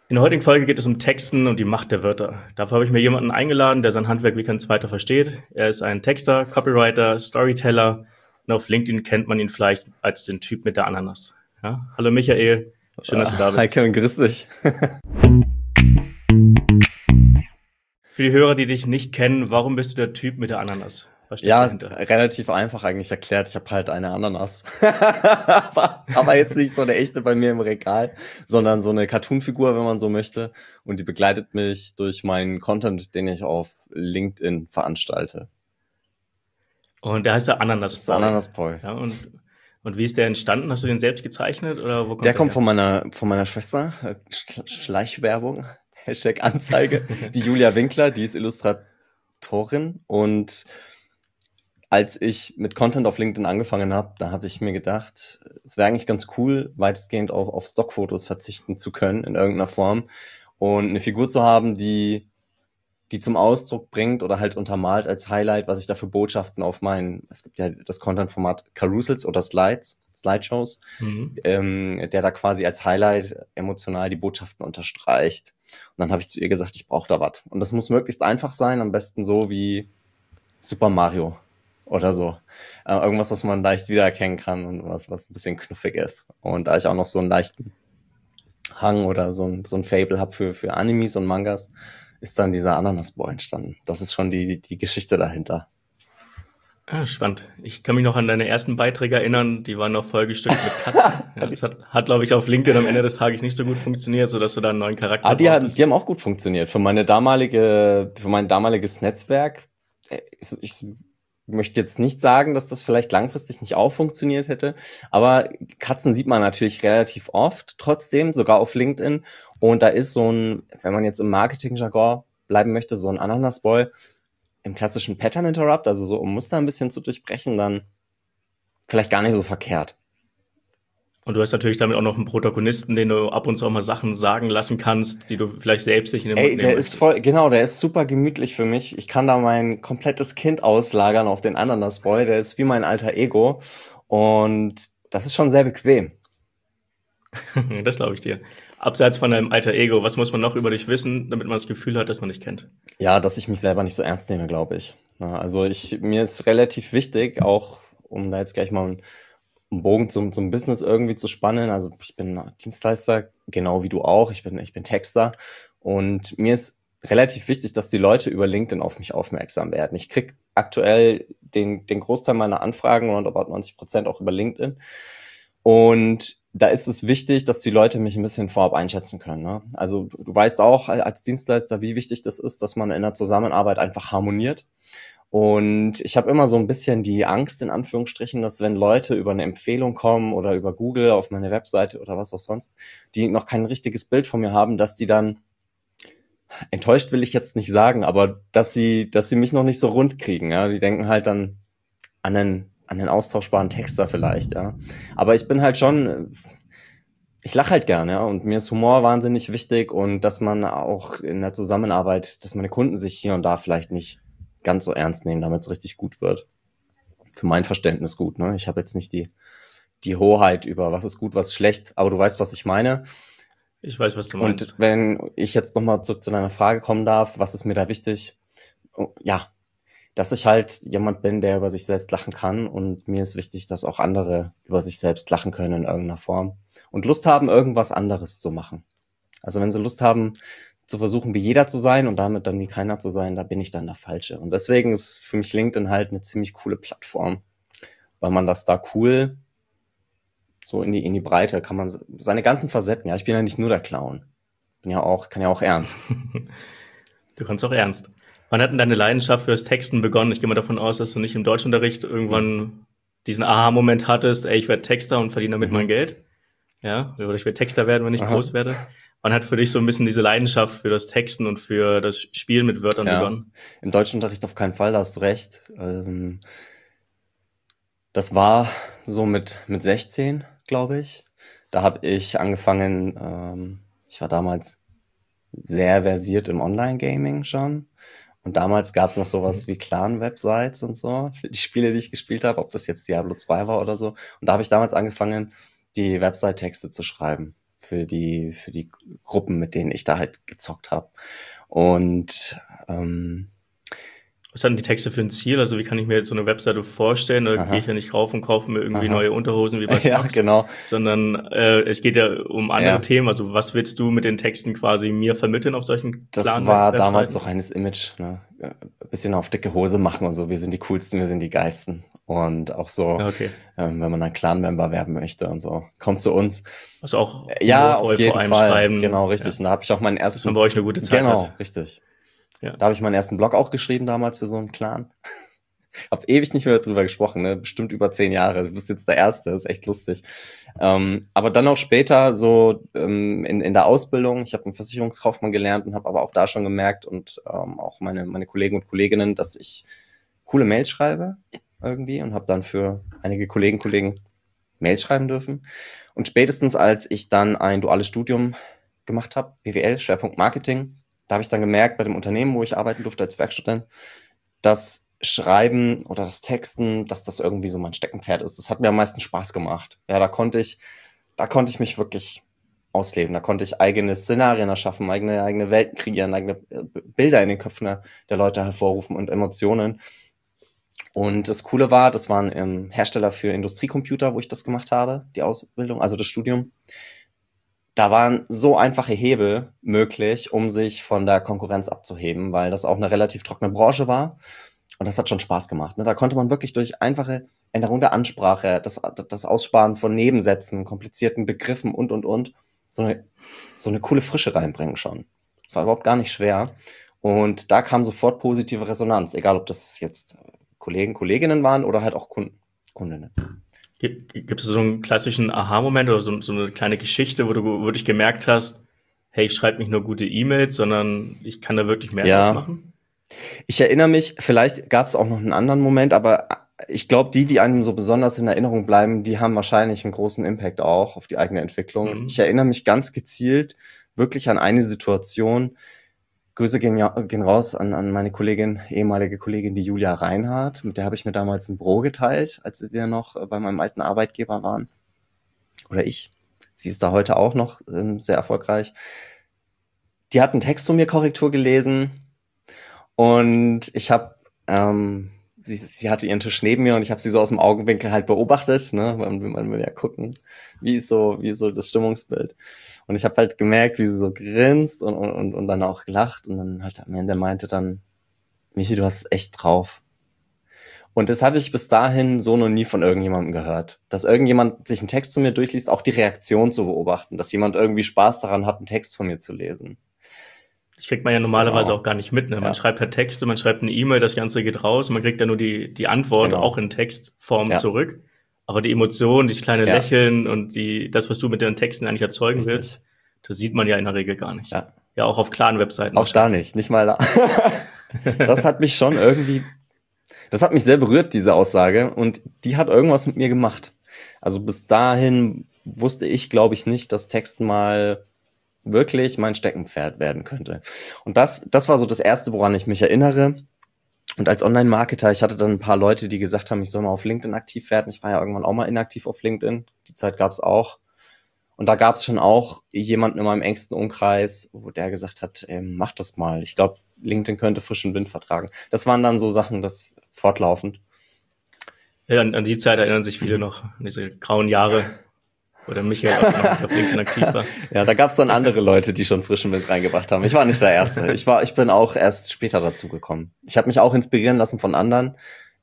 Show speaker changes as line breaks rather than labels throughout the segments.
In der heutigen Folge geht es um Texten und die Macht der Wörter. Dafür habe ich mir jemanden eingeladen, der sein Handwerk wie kein zweiter versteht. Er ist ein Texter, Copywriter, Storyteller und auf LinkedIn kennt man ihn vielleicht als den Typ mit der Ananas. Ja? Hallo Michael, schön, dass du da
Hi
bist.
Kevin, grüß dich.
Für die Hörer, die dich nicht kennen, warum bist du der Typ mit der Ananas? Was steckt
Ja,
dahinter?
relativ einfach eigentlich erklärt. Ich habe halt eine Ananas. Aber jetzt nicht so eine echte bei mir im Regal, sondern so eine Cartoon-Figur, wenn man so möchte. Und die begleitet mich durch meinen Content, den ich auf LinkedIn veranstalte.
Und der heißt der
Das
Ananas
ist der
Boy.
Ananas-Boy.
Ja, und wie ist der entstanden? Hast du den selbst gezeichnet oder wo
Der
kommt der
kommt
her?
von meiner Schwester. Schleichwerbung. Hashtag Anzeige. Die Julia Winkler, die ist Illustratorin und als ich mit Content auf LinkedIn angefangen habe, da habe ich mir gedacht, es wäre eigentlich ganz cool, weitestgehend auf Stockfotos verzichten zu können in irgendeiner Form und eine Figur zu haben, die zum Ausdruck bringt oder halt untermalt als Highlight, was ich da für Botschaften auf es gibt ja das Content-Format Carousels oder Slideshows,
Mhm.
der da quasi als Highlight emotional die Botschaften unterstreicht. Und dann habe ich zu ihr gesagt, ich brauche da was. Und das muss möglichst einfach sein, am besten so wie Super Mario oder so. Irgendwas, was man leicht wiedererkennen kann und was ein bisschen knuffig ist. Und da ich auch noch so einen leichten Hang oder so ein Fable habe für Animes und Mangas, ist dann dieser Ananas-Boy entstanden. Das ist schon die Geschichte dahinter.
Ah, spannend. Ich kann mich noch an deine ersten Beiträge erinnern, die waren noch vollgestückt mit Katzen. Ja, das hat glaube ich, auf LinkedIn am Ende des Tages nicht so gut funktioniert, sodass du da einen neuen Charakter
Die
brauchtest.
haben auch gut funktioniert. Für mein damaliges Netzwerk. Ich möchte jetzt nicht sagen, dass das vielleicht langfristig nicht auch funktioniert hätte, aber Katzen sieht man natürlich relativ oft, trotzdem, sogar auf LinkedIn. Und da ist wenn man jetzt im Marketing-Jargon bleiben möchte, so ein Ananasboy im klassischen Pattern Interrupt, also so um Muster ein bisschen zu durchbrechen, dann vielleicht gar nicht so verkehrt.
Und du hast natürlich damit auch noch einen Protagonisten, den du ab und zu auch mal Sachen sagen lassen kannst, die du vielleicht selbst nicht in den Mund
Ey,
nehmen möchtest.
der ist super gemütlich für mich. Ich kann da mein komplettes Kind auslagern auf den Ananasboy. Der ist wie mein alter Ego. Und das ist schon sehr bequem.
Das glaube ich dir. Abseits von deinem alter Ego, was muss man noch über dich wissen, damit man das Gefühl hat, dass man dich kennt?
Ja, dass ich mich selber nicht so ernst nehme, glaube ich. Ja, also mir ist relativ wichtig, auch um da jetzt gleich mal einen Bogen zum Business irgendwie zu spannen. Also ich bin Dienstleister, genau wie du auch. Ich bin Texter. Und mir ist relativ wichtig, dass die Leute über LinkedIn auf mich aufmerksam werden. Ich krieg aktuell den Großteil meiner Anfragen, roundabout 90% auch über LinkedIn. Und da ist es wichtig, dass die Leute mich ein bisschen vorab einschätzen können. Ne? Also du weißt auch als Dienstleister, wie wichtig das ist, dass man in der Zusammenarbeit einfach harmoniert. Und ich habe immer so ein bisschen die Angst, in Anführungsstrichen, dass wenn Leute über eine Empfehlung kommen oder über Google auf meine Webseite oder was auch sonst, die noch kein richtiges Bild von mir haben, dass die dann, enttäuscht will ich jetzt nicht sagen, aber dass sie mich noch nicht so rund kriegen. Ja? Die denken halt dann an den austauschbaren Texter vielleicht, ja. Aber ich bin halt schon, ich lache halt gerne, ja, und mir ist Humor wahnsinnig wichtig und dass man auch in der Zusammenarbeit, dass meine Kunden sich hier und da vielleicht nicht ganz so ernst nehmen, damit es richtig gut wird. Für mein Verständnis gut, ne? Ich habe jetzt nicht die Hoheit über was ist gut, was ist schlecht, aber du weißt, was ich meine.
Ich weiß, was du
Und
meinst.
wenn ich jetzt nochmal zurück zu deiner Frage kommen darf, was ist mir da wichtig? Oh, ja, dass ich halt jemand bin, der über sich selbst lachen kann und mir ist wichtig, dass auch andere über sich selbst lachen können in irgendeiner Form und Lust haben, irgendwas anderes zu machen. Also wenn sie Lust haben, zu versuchen, wie jeder zu sein und damit dann wie keiner zu sein, da bin ich dann der Falsche. Und deswegen ist für mich LinkedIn halt eine ziemlich coole Plattform, weil man das da cool so in die Breite kann man seine ganzen Facetten, ja, ich bin ja nicht nur der Clown. Kann ja auch ernst.
Du kannst auch ernst. Wann hat denn deine Leidenschaft für das Texten begonnen? Ich gehe mal davon aus, dass du nicht im Deutschunterricht
Hm.
irgendwann diesen Aha-Moment hattest, ey, ich werde Texter und verdiene damit mein
Mhm.
Geld. Ja, oder ich werde Texter werden, wenn ich
Aha.
groß werde. Wann hat für dich so ein bisschen diese Leidenschaft für das Texten und für das Spielen mit Wörtern
Ja,
begonnen?
im Deutschunterricht auf keinen Fall, da hast du recht. Das war so mit 16, glaube ich. Da habe ich angefangen, ich war damals sehr versiert im Online-Gaming schon. Und damals gab es noch sowas wie Clan-Websites und so für die Spiele, die ich gespielt habe, ob das jetzt Diablo 2 war oder so. Und da habe ich damals angefangen, die Website-Texte zu schreiben für die Gruppen, mit denen ich da halt gezockt habe. Und
Was haben die Texte für ein Ziel? Also wie kann ich mir jetzt so eine Webseite vorstellen? Da gehe ich ja nicht rauf und kaufe mir irgendwie neue Unterhosen wie bei
ja,
Snox,
genau.
sondern es geht ja um andere
Ja.
Themen. Also was willst du mit den Texten quasi mir vermitteln auf solchen
Das
klaren
war
Webseiten?
damals so reines Image, ne? Ein bisschen auf dicke Hose machen und so. Wir sind die coolsten, wir sind die geilsten. Und auch so,
Ja, okay.
wenn man dann Clan-Member werden möchte und so, kommt zu uns.
Also auch
Ja, auf
humorvoll vor
jeden
allem
Fall.
schreiben.
Genau, richtig.
Ja,
Und da habe ich auch meinen
dass man
ersten,
bei euch eine gute Zeit
genau,
hat.
richtig.
Ja.
Da habe ich meinen ersten Blog auch geschrieben damals für so einen Clan. Hab ewig nicht mehr drüber gesprochen, ne? Bestimmt über 10 Jahre. Du bist jetzt der Erste, das ist echt lustig. Aber dann auch später so in der Ausbildung, ich habe einen Versicherungskaufmann gelernt und habe aber auch da schon gemerkt und auch meine Kollegen und Kolleginnen, dass ich coole Mails schreibe irgendwie und habe dann für einige Kollegen Mails schreiben dürfen. Und spätestens als ich dann ein duales Studium gemacht habe, BWL, Schwerpunkt Marketing, da habe ich dann gemerkt bei dem Unternehmen, wo ich arbeiten durfte als Werkstudent, dass Schreiben oder das Texten, dass das irgendwie so mein Steckenpferd ist. Das hat mir am meisten Spaß gemacht. Ja, da konnte ich mich wirklich ausleben. Da konnte ich eigene Szenarien erschaffen, eigene Welten kreieren, eigene Bilder in den Köpfen der Leute hervorrufen und Emotionen. Und das Coole war, das war ein Hersteller für Industriecomputer, wo ich das gemacht habe, die Ausbildung, also das Studium. Da waren so einfache Hebel möglich, um sich von der Konkurrenz abzuheben, weil das auch eine relativ trockene Branche war. Und das hat schon Spaß gemacht. Ne? Da konnte man wirklich durch einfache Änderung der Ansprache, das Aussparen von Nebensätzen, komplizierten Begriffen und so eine coole Frische reinbringen schon. Das war überhaupt gar nicht schwer. Und da kam sofort positive Resonanz, egal ob das jetzt Kollegen, Kolleginnen waren oder halt auch Kundinnen.
Gibt es so einen klassischen Aha-Moment oder so eine kleine Geschichte, wo du wirklich gemerkt hast, hey, ich schreibe nicht nur gute E-Mails, sondern ich kann da wirklich mehr draus machen?
Ich erinnere mich, vielleicht gab es auch noch einen anderen Moment, aber ich glaube, die einem so besonders in Erinnerung bleiben, die haben wahrscheinlich einen großen Impact auch auf die eigene Entwicklung.
Mhm.
Ich erinnere mich ganz gezielt wirklich an eine Situation. Grüße gehen raus an meine ehemalige Kollegin, die Julia Reinhardt. Mit der habe ich mir damals ein Büro geteilt, als wir noch bei meinem alten Arbeitgeber waren. Oder ich. Sie ist da heute auch noch sehr erfolgreich. Die hat einen Text von mir Korrektur gelesen. Und ich habe, sie hatte ihren Tisch neben mir und ich habe sie so aus dem Augenwinkel halt beobachtet, ne? Man will ja gucken, wie ist so das Stimmungsbild. Und ich habe halt gemerkt, wie sie so grinst und dann auch gelacht und dann halt am Ende meinte dann, Michi, du hast es echt drauf. Und das hatte ich bis dahin so noch nie von irgendjemandem gehört. Dass irgendjemand sich einen Text von mir durchliest, auch die Reaktion zu beobachten, dass jemand irgendwie Spaß daran hat, einen Text von mir zu lesen.
Das kriegt man ja normalerweise
Genau.
auch gar nicht mit. Ne? Man
Ja.
schreibt halt Texte, man schreibt eine E-Mail, das Ganze geht raus, man kriegt ja nur die Antwort
Genau.
auch in Textform
Ja.
zurück. Aber die Emotionen, dieses kleine
Ja.
Lächeln und das, was du mit den Texten eigentlich erzeugen
Richtig.
willst, das sieht man ja in der Regel gar nicht.
Ja.
Ja, auch auf klaren Webseiten.
Auch da nicht mal da. Das hat mich schon irgendwie, das hat mich sehr berührt, diese Aussage. Und die hat irgendwas mit mir gemacht. Also bis dahin wusste ich, glaube ich, nicht, dass Texten mal wirklich mein Steckenpferd werden könnte. Und das war so das Erste, woran ich mich erinnere. Und als Online-Marketer, ich hatte dann ein paar Leute, die gesagt haben, ich soll mal auf LinkedIn aktiv werden. Ich war ja irgendwann auch mal inaktiv auf LinkedIn. Die Zeit gab es auch. Und da gab es schon auch jemanden in meinem engsten Umkreis, wo der gesagt hat, mach das mal. Ich glaube, LinkedIn könnte frischen Wind vertragen. Das waren dann so Sachen, das fortlaufend.
Ja, an die Zeit erinnern sich viele noch, an diese grauen Jahre, wo der Michael auch noch auf LinkedIn aktiv war.
Ja, da gab es dann andere Leute, die schon frischen Wind reingebracht haben. Ich war nicht der Erste. Ich bin auch erst später dazu gekommen. Ich habe mich auch inspirieren lassen von anderen.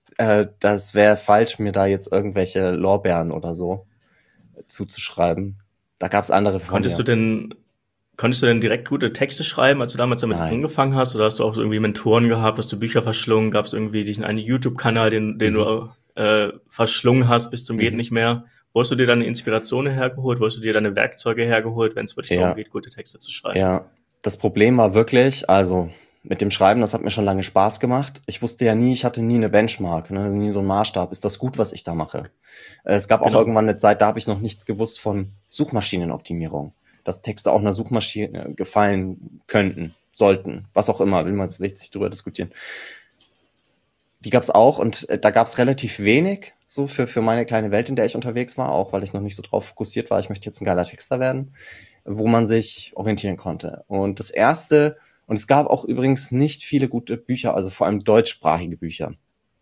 Das wäre falsch, mir da jetzt irgendwelche Lorbeeren oder so zuzuschreiben. Da gab es andere von
Konntest du denn direkt gute Texte schreiben, als du damals damit
Nein.
angefangen hast? Oder hast du auch irgendwie Mentoren gehabt? Hast du Bücher verschlungen? Gab es irgendwie diesen einen YouTube-Kanal, den du verschlungen hast bis zum geht nicht mehr? Wo hast du dir deine Inspiration hergeholt? Wo hast du dir deine Werkzeuge hergeholt, wenn es wirklich darum geht, gute Texte zu schreiben?
Ja, das Problem war wirklich, also mit dem Schreiben, das hat mir schon lange Spaß gemacht. Ich wusste ja nie, ich hatte nie eine Benchmark, ne, nie so einen Maßstab. Ist das gut, was ich da mache? Es gab auch irgendwann eine Zeit, da habe ich noch nichts gewusst von Suchmaschinenoptimierung. Dass Texte auch einer Suchmaschine gefallen könnten, sollten, was auch immer, will man jetzt richtig drüber diskutieren. Die gab's auch und da gab's relativ wenig so für meine kleine Welt, in der ich unterwegs war, auch weil ich noch nicht so drauf fokussiert war, ich möchte jetzt ein geiler Texter werden. wo man sich orientieren konnte. Und das erste, und es gab auch übrigens nicht viele gute Bücher, also vor allem deutschsprachige Bücher.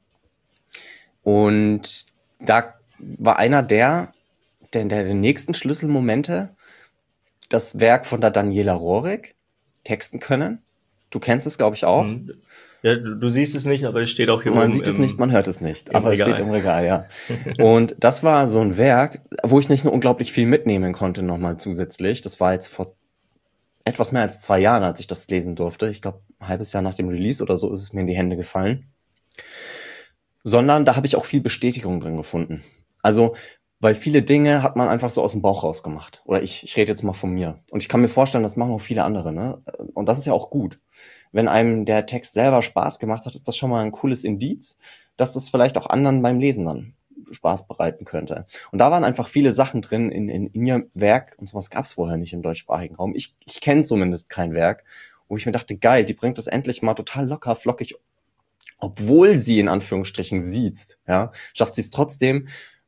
Und da war einer der nächsten Schlüsselmomente das Werk von der Daniela Rohrig, Texten können. Du kennst es, glaube ich, auch.
Ja, du siehst es nicht, aber es steht auch hier
Man
oben.
sieht es nicht, man hört es nicht, aber es
Regal.
steht im Regal, ja. Und das war so ein Werk, wo ich nicht nur unglaublich viel mitnehmen konnte, nochmal zusätzlich. Das war jetzt vor etwas mehr als 2 Jahren, als ich das lesen durfte. Ich glaube, ein halbes Jahr nach dem Release oder so ist es mir in die Hände gefallen. Sondern da habe ich auch viel Bestätigung drin gefunden. Also, weil viele Dinge hat man einfach so aus dem Bauch rausgemacht. Oder ich rede jetzt mal von mir. Und ich kann mir vorstellen, das machen auch viele andere, ne? Und das ist ja auch gut. Wenn einem der Text selber Spaß gemacht hat, ist das schon mal ein cooles Indiz, dass es vielleicht auch anderen beim Lesen dann Spaß bereiten könnte. Und da waren einfach viele Sachen drin in ihrem Werk, und sowas gab es vorher nicht im deutschsprachigen Raum. Ich kenne zumindest kein Werk, wo ich mir dachte, geil, die bringt das endlich mal total locker, flockig, obwohl sie in Anführungsstrichen sieht, ja, schafft sie es trotzdem,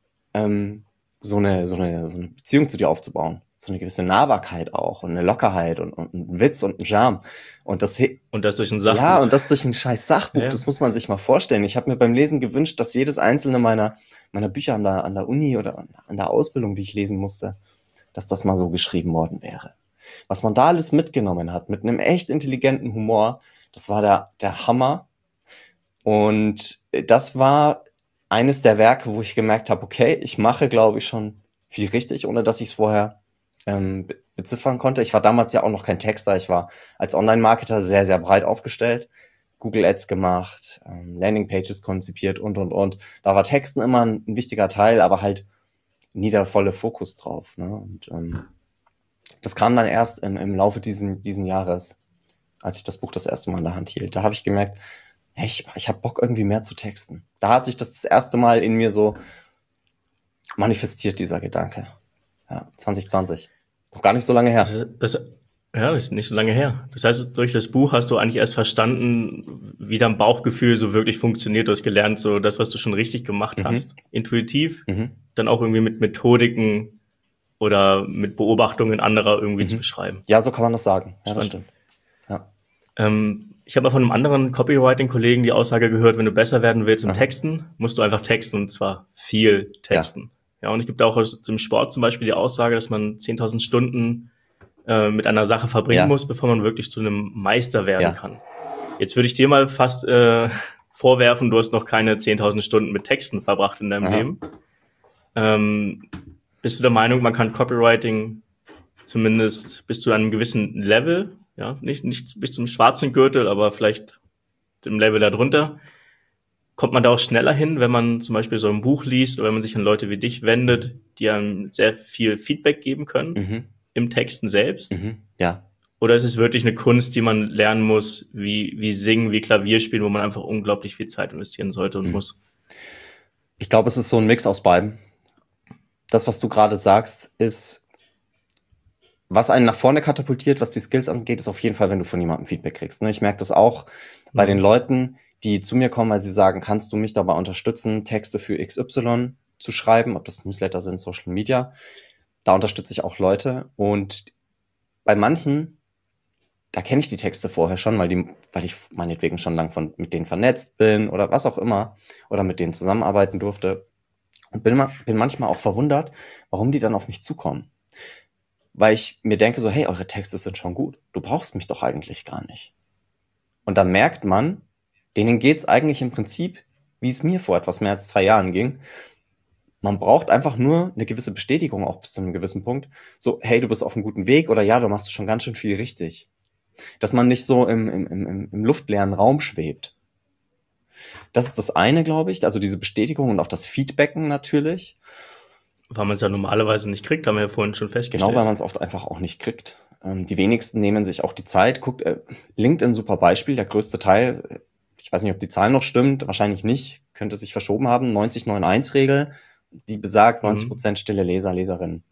so eine Beziehung zu dir aufzubauen. So eine gewisse Nahbarkeit auch und eine Lockerheit und ein Witz und ein Charme. Und das
durch ein Sachbuch.
Ja, und das durch ein scheiß Sachbuch,
Ja.
Das muss man sich mal vorstellen. Ich habe mir beim Lesen gewünscht, dass jedes einzelne meiner Bücher an der Uni oder an der Ausbildung, die ich lesen musste, dass das mal so geschrieben worden wäre. Was man da alles mitgenommen hat, mit einem echt intelligenten Humor, das war der Hammer. Und das war eines der Werke, wo ich gemerkt habe, okay, ich mache, glaube ich, schon viel richtig, ohne dass ich es vorher beziffern konnte. Ich war damals ja auch noch kein Texter. Ich war als Online-Marketer sehr, sehr breit aufgestellt. Google Ads gemacht, Landingpages konzipiert und. Da war Texten immer ein wichtiger Teil, aber halt nie der volle Fokus drauf. Ne? Und das kam dann erst im Laufe diesen Jahres, als ich das Buch das erste Mal in der Hand hielt. Da habe ich gemerkt, hey, ich habe Bock irgendwie mehr zu texten. Da hat sich das erste Mal in mir so manifestiert, dieser Gedanke. Ja, 2020. Noch gar nicht so lange her.
Das ist nicht so lange her. Das heißt, durch das Buch hast du eigentlich erst verstanden, wie dein Bauchgefühl so wirklich funktioniert. Du hast gelernt, so das, was du schon richtig gemacht hast, intuitiv, dann auch irgendwie mit Methodiken oder mit Beobachtungen anderer irgendwie zu beschreiben.
Ja, so kann man das sagen. Ja, das stimmt. Ja.
Ich habe mal von einem anderen Copywriting-Kollegen die Aussage gehört, wenn du besser werden willst im Texten, musst du einfach texten, und zwar viel texten. Ja, und es gibt auch aus dem Sport zum Beispiel die Aussage, dass man 10.000 Stunden mit einer Sache verbringen muss, bevor man wirklich zu einem Meister werden kann. Jetzt würde ich dir mal fast vorwerfen, du hast noch keine 10.000 Stunden mit Texten verbracht in deinem Leben. Bist du der Meinung, man kann Copywriting zumindest bis zu einem gewissen Level, ja, nicht bis zum schwarzen Gürtel, aber vielleicht dem Level darunter, kommt man da auch schneller hin, wenn man zum Beispiel so ein Buch liest oder wenn man sich an Leute wie dich wendet, die einem sehr viel Feedback geben können im Texten selbst?
Ja.
Oder ist es wirklich eine Kunst, die man lernen muss, wie Singen, wie Klavier spielen, wo man einfach unglaublich viel Zeit investieren sollte und muss?
Ich glaube, es ist so ein Mix aus beiden. Das, was du gerade sagst, ist, was einen nach vorne katapultiert, was die Skills angeht, ist auf jeden Fall, wenn du von jemandem Feedback kriegst. Ich merke das auch bei den Leuten, die zu mir kommen, weil sie sagen, kannst du mich dabei unterstützen, Texte für XY zu schreiben, ob das Newsletter sind, Social Media. Da unterstütze ich auch Leute. Und bei manchen, da kenne ich die Texte vorher schon, weil ich meinetwegen schon lang mit denen vernetzt bin oder was auch immer oder mit denen zusammenarbeiten durfte. Und bin manchmal auch verwundert, warum die dann auf mich zukommen. Weil ich mir denke so, hey, eure Texte sind schon gut. Du brauchst mich doch eigentlich gar nicht. Und dann merkt man, denen geht's eigentlich im Prinzip, wie es mir vor etwas mehr als 2 Jahren ging. Man braucht einfach nur eine gewisse Bestätigung, auch bis zu einem gewissen Punkt. So, hey, du bist auf einem guten Weg oder ja, du machst schon ganz schön viel richtig. Dass man nicht so im luftleeren Raum schwebt. Das ist das eine, glaube ich. Also diese Bestätigung und auch das Feedbacken natürlich.
Weil man es ja normalerweise nicht kriegt, haben wir ja vorhin schon festgestellt.
Genau, weil man es oft einfach auch nicht kriegt. Die wenigsten nehmen sich auch die Zeit. Guckt, LinkedIn, super Beispiel, der größte Teil, ich weiß nicht, ob die Zahl noch stimmt, wahrscheinlich nicht, könnte sich verschoben haben, 90-9-1-Regel, die besagt 90% stille Leser, Leserinnen.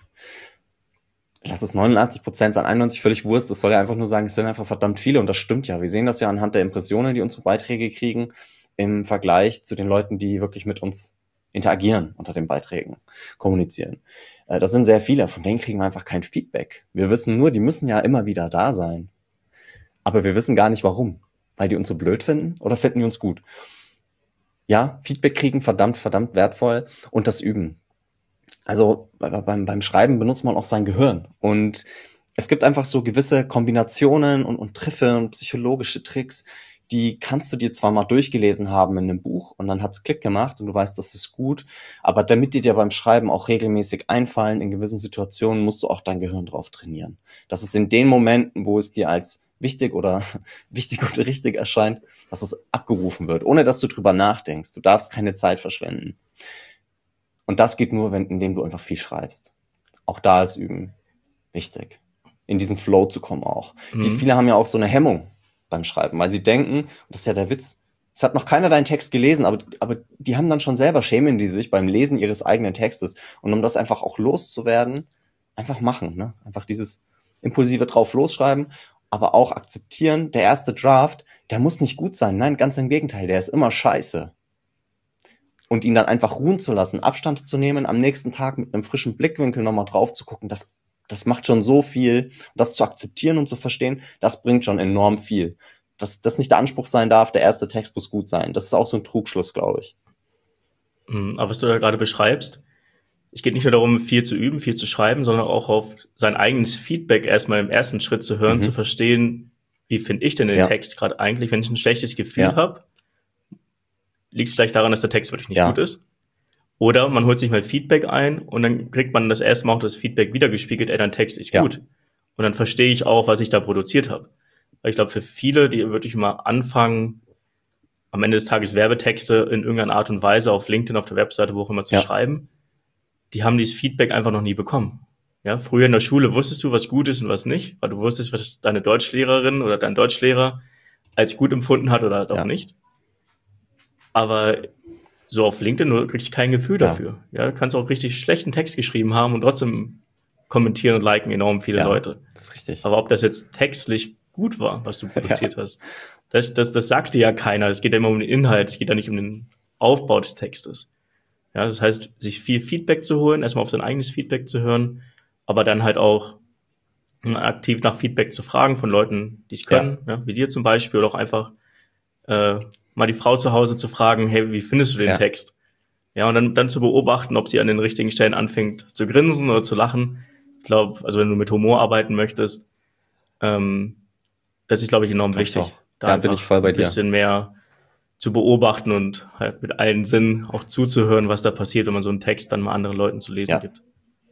Lass es 89% sein, 91 völlig Wurst, das soll ja einfach nur sagen, es sind einfach verdammt viele und das stimmt ja. Wir sehen das ja anhand der Impressionen, die unsere Beiträge kriegen, im Vergleich zu den Leuten, die wirklich mit uns interagieren unter den Beiträgen, kommunizieren. Das sind sehr viele, von denen kriegen wir einfach kein Feedback. Wir wissen nur, die müssen ja immer wieder da sein. Aber wir wissen gar nicht, warum. Weil die uns so blöd finden oder finden die uns gut? Ja, Feedback kriegen, verdammt, verdammt wertvoll und das Üben. Also beim Schreiben benutzt man auch sein Gehirn und es gibt einfach so gewisse Kombinationen und Triffe und psychologische Tricks, die kannst du dir zwar mal durchgelesen haben in einem Buch und dann hat's Klick gemacht und du weißt, das ist gut, aber damit die dir beim Schreiben auch regelmäßig einfallen, in gewissen Situationen musst du auch dein Gehirn drauf trainieren. Das ist in den Momenten, wo es dir als wichtig oder wichtig und richtig erscheint, dass es abgerufen wird, ohne dass du drüber nachdenkst. Du darfst keine Zeit verschwenden. Und das geht nur, indem du einfach viel schreibst. Auch da ist Üben wichtig. In diesen Flow zu kommen auch. Viele haben ja auch so eine Hemmung beim Schreiben, weil sie denken, und das ist ja der Witz, es hat noch keiner deinen Text gelesen, aber die haben dann schon selber, schämen die sich beim Lesen ihres eigenen Textes. Und um das einfach auch loszuwerden, einfach machen, ne? Einfach dieses impulsive drauf losschreiben, aber auch akzeptieren, der erste Draft, der muss nicht gut sein. Nein, ganz im Gegenteil, der ist immer scheiße. Und ihn dann einfach ruhen zu lassen, Abstand zu nehmen, am nächsten Tag mit einem frischen Blickwinkel nochmal drauf zu gucken, das macht schon so viel. Das zu akzeptieren und zu verstehen, das bringt schon enorm viel. Dass das nicht der Anspruch sein darf, der erste Text muss gut sein. Das ist auch so ein Trugschluss, glaube ich.
Aber was du da gerade beschreibst, es geht nicht nur darum, viel zu üben, viel zu schreiben, sondern auch auf sein eigenes Feedback erstmal im ersten Schritt zu hören, zu verstehen, wie finde ich denn den Text gerade eigentlich, wenn ich ein schlechtes Gefühl habe. Liegt es vielleicht daran, dass der Text wirklich nicht gut ist? Oder man holt sich mal Feedback ein und dann kriegt man das erste Mal auch das Feedback wiedergespiegelt, dein Text ist gut. Und dann verstehe ich auch, was ich da produziert habe. Weil ich glaube, für viele, die wirklich mal anfangen, am Ende des Tages Werbetexte in irgendeiner Art und Weise auf LinkedIn, auf der Webseite, wo auch immer zu schreiben, die haben dieses Feedback einfach noch nie bekommen. Ja, früher in der Schule wusstest du, was gut ist und was nicht, weil du wusstest, was deine Deutschlehrerin oder dein Deutschlehrer als gut empfunden hat oder halt auch nicht. Aber so auf LinkedIn, du kriegst kein Gefühl dafür. Ja, du kannst auch richtig schlechten Text geschrieben haben und trotzdem kommentieren und liken enorm viele Leute.
Das ist richtig.
Aber ob das jetzt textlich gut war, was du produziert hast, das sagt dir ja keiner. Es geht ja immer um den Inhalt, es geht ja nicht um den Aufbau des Textes. Ja, das heißt, sich viel Feedback zu holen, erstmal auf sein eigenes Feedback zu hören, aber dann halt auch aktiv nach Feedback zu fragen von Leuten, die es können, wie dir zum Beispiel, oder auch einfach mal die Frau zu Hause zu fragen, hey, wie findest du den Text? Ja, und dann zu beobachten, ob sie an den richtigen Stellen anfängt zu grinsen oder zu lachen. Ich glaube, also wenn du mit Humor arbeiten möchtest, das ist, glaube ich, enorm wichtig.
Da bin ich voll bei dir.
Ein bisschen mehr zu beobachten und halt mit allen Sinnen auch zuzuhören, was da passiert, wenn man so einen Text dann mal anderen Leuten zu lesen gibt.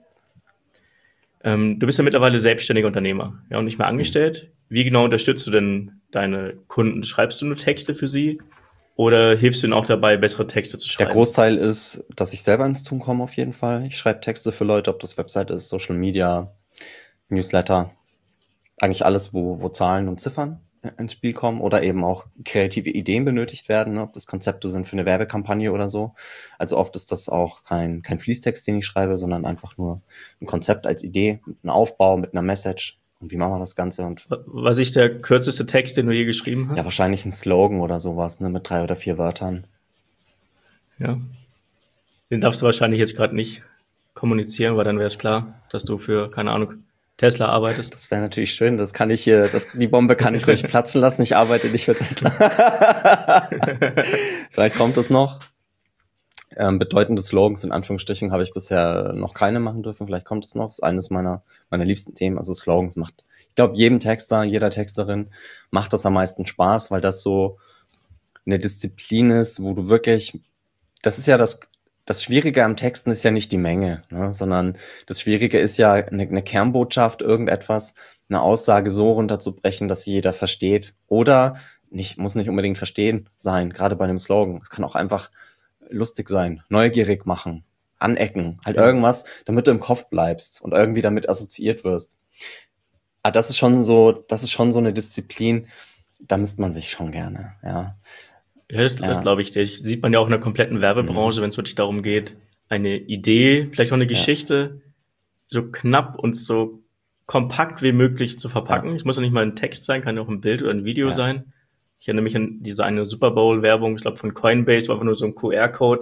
Du bist ja mittlerweile selbstständiger Unternehmer, und nicht mehr angestellt. Wie genau unterstützt du denn deine Kunden? Schreibst du nur Texte für sie oder hilfst du ihnen auch dabei, bessere Texte zu schreiben?
Der Großteil ist, dass ich selber ins Tun komme auf jeden Fall. Ich schreibe Texte für Leute, ob das Website ist, Social Media, Newsletter, eigentlich alles, wo Zahlen und Ziffern ins Spiel kommen oder eben auch kreative Ideen benötigt werden, ob das Konzepte sind für eine Werbekampagne oder so. Also oft ist das auch kein Fließtext, den ich schreibe, sondern einfach nur ein Konzept als Idee, mit einem Aufbau, mit einer Message. Und wie machen wir das Ganze? Und
was ist der kürzeste Text, den du je geschrieben hast?
Ja, wahrscheinlich ein Slogan oder sowas, mit 3 oder 4 Wörtern.
Ja. Den darfst du wahrscheinlich jetzt gerade nicht kommunizieren, weil dann wäre es klar, dass du für, keine Ahnung, Tesla arbeitest.
Das wäre natürlich schön, die Bombe kann ich ruhig platzen lassen, ich arbeite nicht für Tesla. Vielleicht kommt es noch. Bedeutende Slogans, in Anführungsstrichen, habe ich bisher noch keine machen dürfen, vielleicht kommt es noch. Das ist eines meiner liebsten Themen, also Slogans ich glaube, jedem Texter, jeder Texterin macht das am meisten Spaß, weil das so eine Disziplin ist, wo du wirklich, das ist ja das Schwierige am Texten ist ja nicht die Menge, ne, sondern das Schwierige ist ja eine Kernbotschaft, irgendetwas, eine Aussage so runterzubrechen, dass sie jeder versteht. Oder muss nicht unbedingt verstehen sein, gerade bei einem Slogan. Es kann auch einfach lustig sein, neugierig machen, anecken, halt irgendwas, damit du im Kopf bleibst und irgendwie damit assoziiert wirst. Aber das ist schon so eine Disziplin, da misst man sich schon gerne, ja.
Ja, das glaube ich. Das sieht man ja auch in der kompletten Werbebranche, wenn es wirklich darum geht, eine Idee, vielleicht auch eine Geschichte, so knapp und so kompakt wie möglich zu verpacken. Es muss ja nicht mal ein Text sein, kann ja auch ein Bild oder ein Video sein. Ich erinnere mich an diese eine Super Bowl-Werbung, ich glaube von Coinbase, war einfach nur so ein QR-Code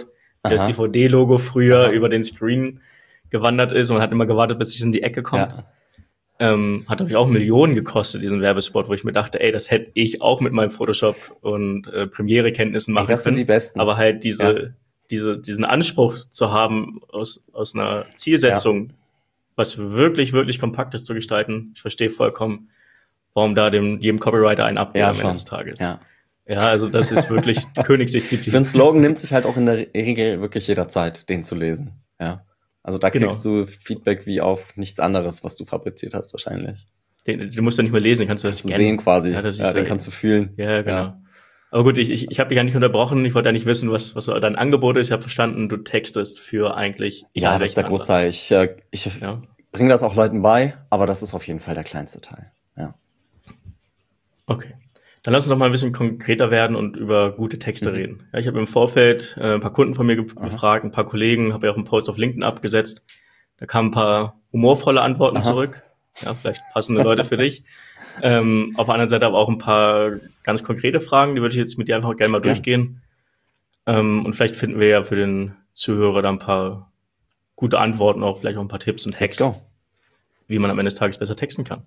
das
Aha.
DVD-Logo früher
Aha.
über den Screen gewandert ist und man hat immer gewartet, bis es in die Ecke kommt.
Ja.
Hat natürlich auch Millionen gekostet, diesen Werbespot, wo ich mir dachte, ey, das hätte ich auch mit meinem Photoshop und Premiere-Kenntnissen machen
das sind die
können.
besten.
Aber halt diesen Anspruch zu haben, aus einer Zielsetzung, was wirklich, wirklich Kompaktes zu gestalten, ich verstehe vollkommen, warum da jedem Copywriter einen abgeht am Ende des Tages.
Ja.
Ja, also das ist wirklich Königsdisziplin.
Für einen Slogan nimmt sich halt auch in der Regel wirklich jeder Zeit, den zu lesen. Ja. Also da kriegst du Feedback wie auf nichts anderes, was du fabriziert hast wahrscheinlich.
Den musst du nicht mehr lesen, den kannst du
sehen quasi.
Ja,
den kannst du fühlen.
Ja, genau. Ja. Aber gut, ich habe dich ja nicht unterbrochen. Ich wollte ja nicht wissen, was dein Angebot ist. Ich habe verstanden, du textest für eigentlich...
Ja, das ist der Großteil. Ich bringe das auch Leuten bei, aber das ist auf jeden Fall der kleinste Teil. Ja.
Okay. Dann lass uns noch mal ein bisschen konkreter werden und über gute Texte reden. Ja, ich habe im Vorfeld ein paar Kunden von mir gefragt, ein paar Kollegen, habe ja auch einen Post auf LinkedIn abgesetzt. Da kamen ein paar humorvolle Antworten zurück. Ja, vielleicht passende Leute für dich. Auf der anderen Seite aber auch ein paar ganz konkrete Fragen, die würde ich jetzt mit dir einfach gerne mal durchgehen. Und vielleicht finden wir ja für den Zuhörer da ein paar gute Antworten, auch vielleicht auch ein paar Tipps und Hacks, wie man am Ende des Tages besser texten kann.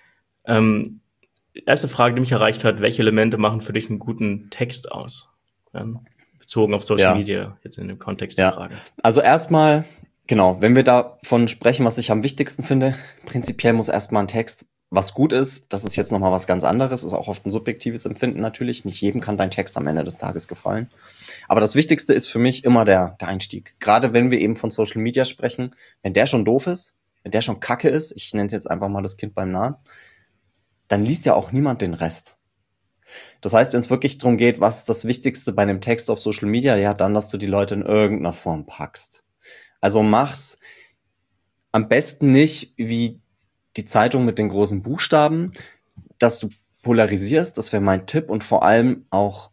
Erste Frage, die mich erreicht hat: Welche Elemente machen für dich einen guten Text aus? Bezogen auf Social Media, jetzt in dem Kontext der Frage.
Also erstmal, genau, wenn wir davon sprechen, was ich am wichtigsten finde, prinzipiell muss erstmal ein Text, was gut ist, das ist jetzt nochmal was ganz anderes, ist auch oft ein subjektives Empfinden natürlich. Nicht jedem kann dein Text am Ende des Tages gefallen. Aber das Wichtigste ist für mich immer der Einstieg. Gerade wenn wir eben von Social Media sprechen, wenn der schon doof ist, wenn der schon kacke ist, ich nenne es jetzt einfach mal das Kind beim Namen, dann liest ja auch niemand den Rest. Das heißt, wenn es wirklich darum geht, was ist das Wichtigste bei einem Text auf Social Media, ja, dann, dass du die Leute in irgendeiner Form packst. Also mach's am besten nicht wie die Zeitung mit den großen Buchstaben, dass du polarisierst, das wäre mein Tipp, und vor allem auch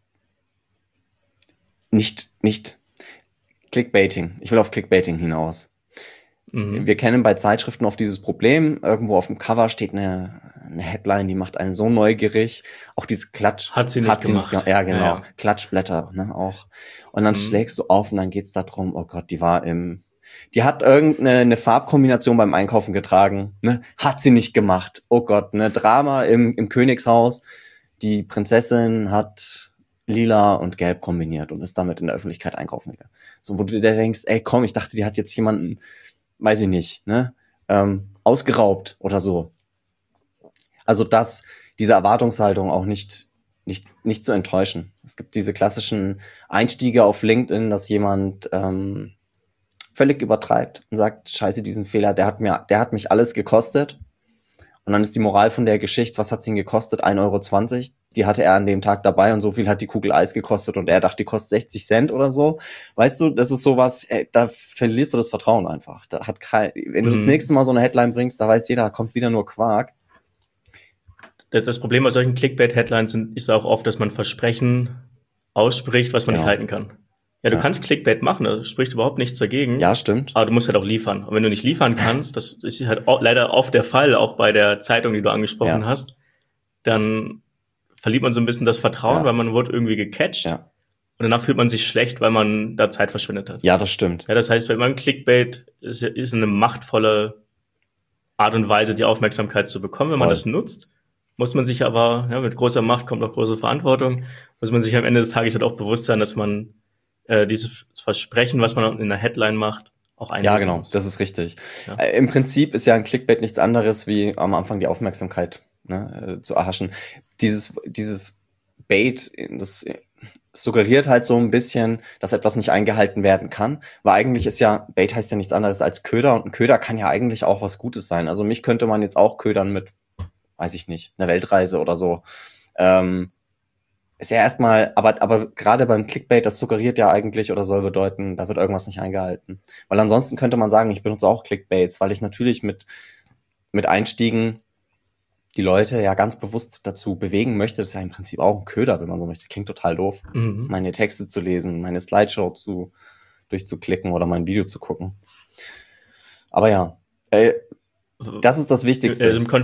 nicht Clickbaiting. Ich will auf Clickbaiting hinaus. Wir kennen bei Zeitschriften oft dieses Problem, irgendwo auf dem Cover steht eine Headline, die macht einen so neugierig. Auch diese
Hat sie nicht gemacht.
Ja, genau. Ja. Klatschblätter, ne, auch. Und dann schlägst du auf und dann geht's da drum, oh Gott, die hat irgendeine Farbkombination beim Einkaufen getragen, ne, hat sie nicht gemacht. Oh Gott, ne, Drama im Königshaus. Die Prinzessin hat lila und gelb kombiniert und ist damit in der Öffentlichkeit einkaufen gegangen. So, wo du dir denkst, ey, komm, ich dachte, die hat jetzt jemanden, weiß ich nicht, ne, ausgeraubt oder so. Also diese Erwartungshaltung auch nicht zu enttäuschen. Es gibt diese klassischen Einstiege auf LinkedIn, dass jemand völlig übertreibt und sagt, scheiße, diesen Fehler, der hat mich alles gekostet. Und dann ist die Moral von der Geschichte, was hat es ihn gekostet? 1,20 €. Die hatte er an dem Tag dabei und so viel hat die Kugel Eis gekostet und er dachte, die kostet 60 Cent oder so. Weißt du, das ist sowas, da verlierst du das Vertrauen einfach. Wenn du das nächste Mal so eine Headline bringst, da weiß jeder, da kommt wieder nur Quark.
Das Problem bei solchen Clickbait-Headlines ist auch oft, dass man Versprechen ausspricht, was man nicht halten kann. Ja, du kannst Clickbait machen, da spricht überhaupt nichts dagegen.
Ja, stimmt.
Aber du musst halt auch liefern. Und wenn du nicht liefern kannst, das ist halt leider oft der Fall, auch bei der Zeitung, die du angesprochen hast, dann verliert man so ein bisschen das Vertrauen, weil man wurde irgendwie gecatcht. Ja. Und danach fühlt man sich schlecht, weil man da Zeit verschwendet hat.
Ja, das stimmt.
Ja, das heißt, wenn man Clickbait ist eine machtvolle Art und Weise, die Aufmerksamkeit zu bekommen. Wenn man das nutzt, muss man sich aber, mit großer Macht kommt auch große Verantwortung, muss man sich am Ende des Tages halt auch bewusst sein, dass man dieses Versprechen, was man in der Headline macht, auch einlösen muss. Ja, genau,
das ist richtig. Ja. Im Prinzip ist ja ein Clickbait nichts anderes, wie am Anfang die Aufmerksamkeit zu erhaschen. Dieses Bait, das suggeriert halt so ein bisschen, dass etwas nicht eingehalten werden kann, weil eigentlich Bait heißt ja nichts anderes als Köder, und ein Köder kann ja eigentlich auch was Gutes sein. Also mich könnte man jetzt auch ködern mit, weiß ich nicht, einer Weltreise oder so. Ist ja erstmal, aber gerade beim Clickbait, das suggeriert ja eigentlich oder soll bedeuten, da wird irgendwas nicht eingehalten. Weil ansonsten könnte man sagen, ich benutze auch Clickbaits, weil ich natürlich mit Einstiegen die Leute ja ganz bewusst dazu bewegen möchte. Das ist ja im Prinzip auch ein Köder, wenn man so möchte. Klingt total doof, meine Texte zu lesen, meine Slideshow durchzuklicken oder mein Video zu gucken. Aber ja, das ist das Wichtigste.
Also im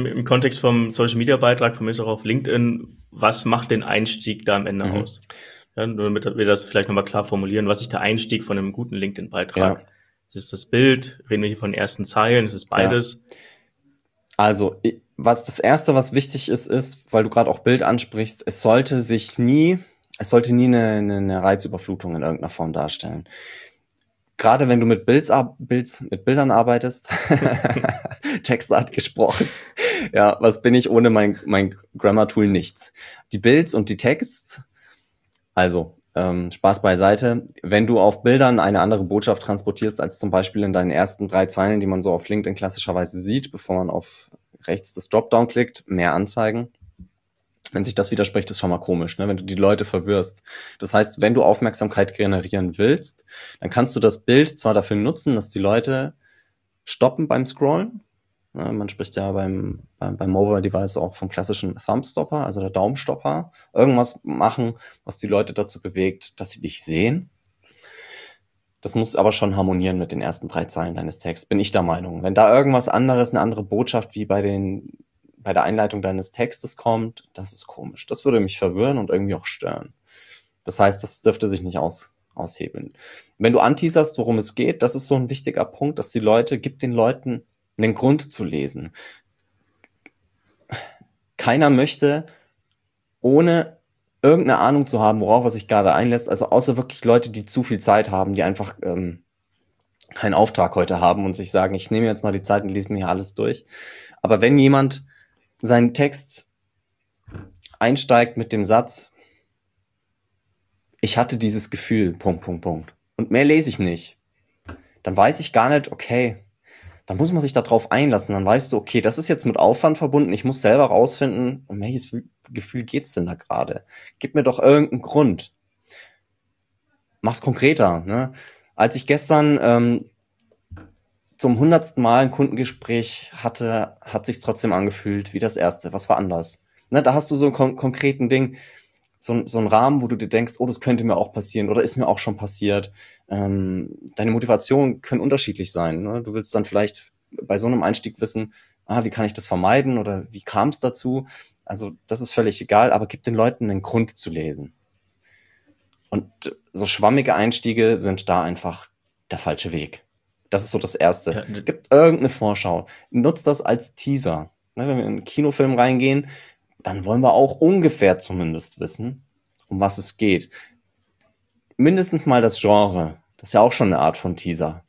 Kontext vom Social-Media-Beitrag von mir ist auch auf LinkedIn, was macht den Einstieg da am Ende aus? Ja, nur damit wir das vielleicht nochmal klar formulieren. Was ist der Einstieg von einem guten LinkedIn-Beitrag?
Ja,
Ist es das Bild? Reden wir hier von den ersten Zeilen? Ist es
ja.
beides?
Also, was das Erste, was wichtig ist, weil du gerade auch Bild ansprichst, es sollte nie eine Reizüberflutung in irgendeiner Form darstellen. Gerade wenn du mit mit Bildern arbeitest, Textart gesprochen, ja, was bin ich ohne mein Grammar-Tool? Nichts. Die Builds und die Texts, also Spaß beiseite, wenn du auf Bildern eine andere Botschaft transportierst, als zum Beispiel in deinen ersten 3 Zeilen, die man so auf LinkedIn klassischerweise sieht, bevor man auf rechts das Dropdown klickt, mehr Anzeigen. Wenn sich das widerspricht, ist schon mal komisch, ne? Wenn du die Leute verwirrst. Das heißt, wenn du Aufmerksamkeit generieren willst, dann kannst du das Bild zwar dafür nutzen, dass die Leute stoppen beim Scrollen. Ne? Man spricht ja beim Mobile Device auch vom klassischen Thumbstopper, also der Daumenstopper. Irgendwas machen, was die Leute dazu bewegt, dass sie dich sehen. Das muss aber schon harmonieren mit den ersten 3 Zeilen deines Texts, bin ich der Meinung. Wenn da irgendwas anderes, eine andere Botschaft wie bei der Einleitung deines Textes kommt, das ist komisch. Das würde mich verwirren und irgendwie auch stören. Das heißt, das dürfte sich nicht aushebeln. Wenn du anteaserst, worum es geht, das ist so ein wichtiger Punkt, dass gib den Leuten einen Grund zu lesen. Keiner möchte, ohne irgendeine Ahnung zu haben, worauf er sich gerade einlässt, also außer wirklich Leute, die zu viel Zeit haben, die einfach keinen Auftrag heute haben und sich sagen, ich nehme jetzt mal die Zeit und lese mir hier alles durch. Aber wenn jemand seinen Text einsteigt mit dem Satz, ich hatte dieses Gefühl, Punkt, Punkt, Punkt, und mehr lese ich nicht, dann weiß ich gar nicht, okay, dann muss man sich darauf einlassen, dann weißt du, okay, das ist jetzt mit Aufwand verbunden, ich muss selber rausfinden, um welches Gefühl geht's denn da gerade? Gib mir doch irgendeinen Grund. Mach's konkreter, ne? Als ich gestern zum 100. Mal ein Kundengespräch hatte, hat sich's trotzdem angefühlt wie das erste. Was war anders? Ne, da hast du so einen konkreten Ding, so einen Rahmen, wo du dir denkst, oh, das könnte mir auch passieren oder ist mir auch schon passiert. Deine Motivationen können unterschiedlich sein. Ne? Du willst dann vielleicht bei so einem Einstieg wissen, wie kann ich das vermeiden oder wie kam es dazu? Also das ist völlig egal, aber gib den Leuten einen Grund zu lesen. Und so schwammige Einstiege sind da einfach der falsche Weg. Das ist so das Erste.
Ja,
Gibt irgendeine Vorschau. Nutzt das als Teaser. Ne, wenn wir in einen Kinofilm reingehen, dann wollen wir auch ungefähr zumindest wissen, um was es geht. Mindestens mal das Genre. Das ist ja auch schon eine Art von Teaser.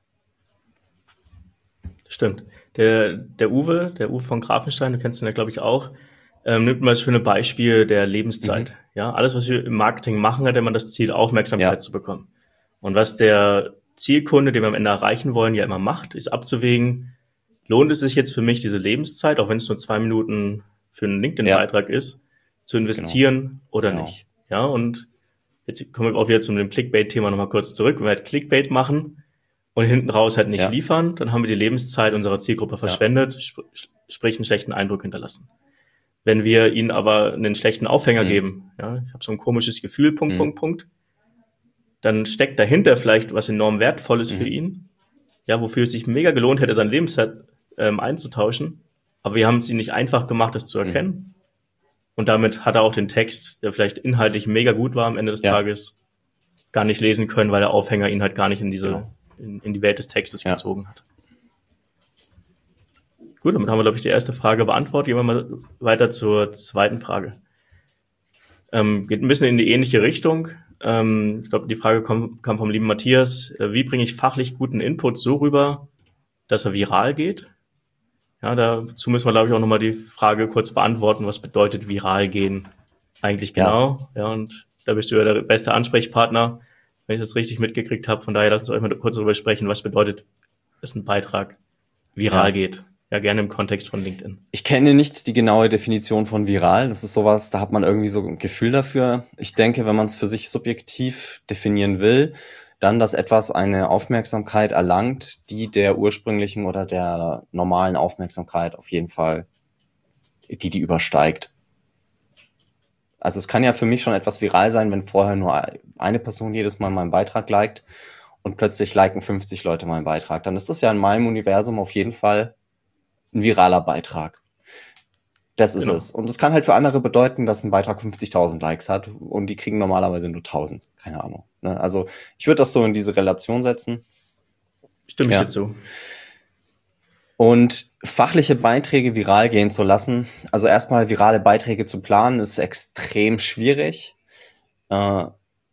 stimmt. Der Uwe von Grafenstein, du kennst ihn ja, glaube ich, auch, nimmt mal das schöne Beispiel der Lebenszeit. Ja, alles, was wir im Marketing machen, hat immer das Ziel, Aufmerksamkeit
Ja,
zu bekommen. Und was der Zielkunde, den wir am Ende erreichen wollen, ja immer macht, ist abzuwägen, lohnt es sich jetzt für mich, diese Lebenszeit, auch wenn es nur 2 Minuten für einen
ja,
LinkedIn-Beitrag ist, zu
genau,
investieren oder
genau.
nicht. Ja, und jetzt kommen wir auch wieder zu dem Clickbait-Thema nochmal kurz zurück. Wenn wir halt Clickbait machen und hinten raus halt nicht
Ja,
liefern, dann haben wir die Lebenszeit unserer Zielgruppe
ja,
verschwendet, sprich einen schlechten Eindruck hinterlassen. Wenn wir ihnen aber einen schlechten Aufhänger
mm,
geben, ja, ich habe so ein komisches Gefühl, Punkt,
mm,
Punkt, Punkt, dann steckt dahinter vielleicht was enorm Wertvolles für
mm,
ihn, ja, wofür es sich mega gelohnt hätte, sein Lebenszeit einzutauschen. Aber wir haben es ihm nicht einfach gemacht, das zu
mm.
erkennen. Und damit hat er auch den Text, der vielleicht inhaltlich mega gut war am Ende des
Ja,
Tages, gar nicht lesen können, weil der Aufhänger ihn halt gar nicht
genau.
in die Welt des Textes
Ja,
gezogen hat. Gut, damit haben wir, glaube ich, die erste Frage beantwortet. Gehen wir mal weiter zur zweiten Frage. Geht ein bisschen in die ähnliche Richtung. Ich glaube, die Frage kam vom lieben Matthias. Wie bringe ich fachlich guten Input so rüber, dass er viral geht? Ja, dazu müssen wir, glaube ich, auch nochmal die Frage kurz beantworten, was bedeutet viral gehen eigentlich
ja,
genau? Ja, und da bist du ja der beste Ansprechpartner, wenn ich das richtig mitgekriegt habe. Von daher lasst uns euch mal kurz darüber sprechen, was bedeutet, dass ein Beitrag viral
ja.
geht. Ja, gerne im Kontext von LinkedIn.
Ich kenne nicht die genaue Definition von viral. Das ist sowas, da hat man irgendwie so ein Gefühl dafür. Ich denke, wenn man es für sich subjektiv definieren will, dann, dass etwas eine Aufmerksamkeit erlangt, die der ursprünglichen oder der normalen Aufmerksamkeit auf jeden Fall, die übersteigt. Also es kann ja für mich schon etwas viral sein, wenn vorher nur eine Person jedes Mal meinen Beitrag liked und plötzlich liken 50 Leute meinen Beitrag. Dann ist das ja in meinem Universum auf jeden Fall ein viraler Beitrag. Das ist
Genau.
es. Und es kann halt für andere bedeuten, dass ein Beitrag 50.000 Likes hat und die kriegen normalerweise nur 1.000. Keine Ahnung. Ne? Also ich würde das so in diese Relation setzen.
Stimme ich dir
Ja.
zu.
Und fachliche Beiträge viral gehen zu lassen, also erstmal virale Beiträge zu planen, ist extrem schwierig. Äh,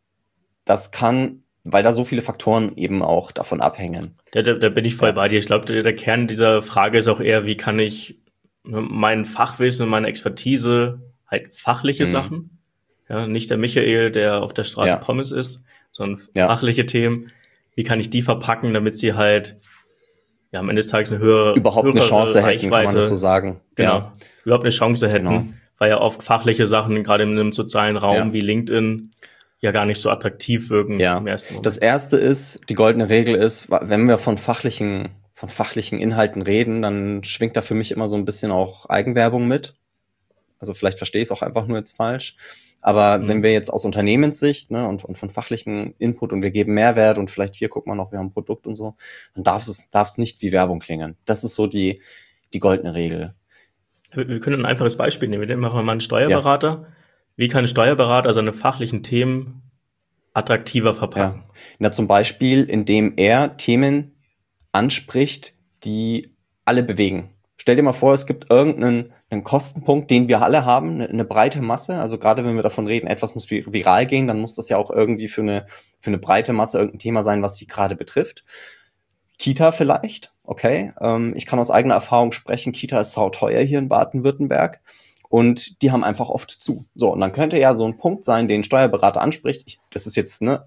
Das kann, weil da so viele Faktoren eben auch davon abhängen.
Da bin ich voll
Ja.
bei dir. Ich glaube, der Kern dieser Frage ist auch eher, wie kann ich mein Fachwissen, meine Expertise, halt fachliche
Mhm.
Sachen, ja, nicht der Michael, der auf der Straße
Ja.
Pommes isst, sondern
Ja.
fachliche Themen, wie kann ich die verpacken, damit sie halt ja, am Ende des Tages eine
Überhaupt eine
höhere
Chance hätten, kann man das so
Reichweite,
sagen. Ja,
genau, überhaupt eine Chance
genau.
hätten, weil ja oft fachliche Sachen, gerade in einem sozialen Raum
Ja.
wie LinkedIn, ja gar nicht so attraktiv wirken im
Ja.
ersten
Das
Moment.
erste ist, die goldene Regel ist, wenn wir von fachlichen Inhalten reden, dann schwingt da für mich immer so ein bisschen auch Eigenwerbung mit. Also vielleicht verstehe ich es auch einfach nur jetzt falsch. Aber wenn wir
Mhm.
jetzt aus Unternehmenssicht, ne, und von fachlichen Input und wir geben Mehrwert und vielleicht hier, guck mal noch, wir haben ein Produkt und so, dann darf es nicht wie Werbung klingen. Das ist so die goldene Regel.
Wir können ein einfaches Beispiel nehmen. Wir nehmen einfach mal einen
Ja,
Steuerberater. Wie kann ein Steuerberater seine fachlichen Themen attraktiver
ja.
verpacken?
Na, zum Beispiel, indem er Themen anspricht, die alle bewegen. Stell dir mal vor, es gibt irgendeinen einen Kostenpunkt, den wir alle haben, eine breite Masse. Also gerade wenn wir davon reden, etwas muss viral gehen, dann muss das ja auch irgendwie für eine breite Masse irgendein Thema sein, was sie gerade betrifft. Kita vielleicht, okay. Ich kann aus eigener Erfahrung sprechen, Kita ist sauteuer hier in Baden-Württemberg und die haben einfach oft zu. So, und dann könnte ja so ein Punkt sein, den ein Steuerberater anspricht. Das ist jetzt, ne,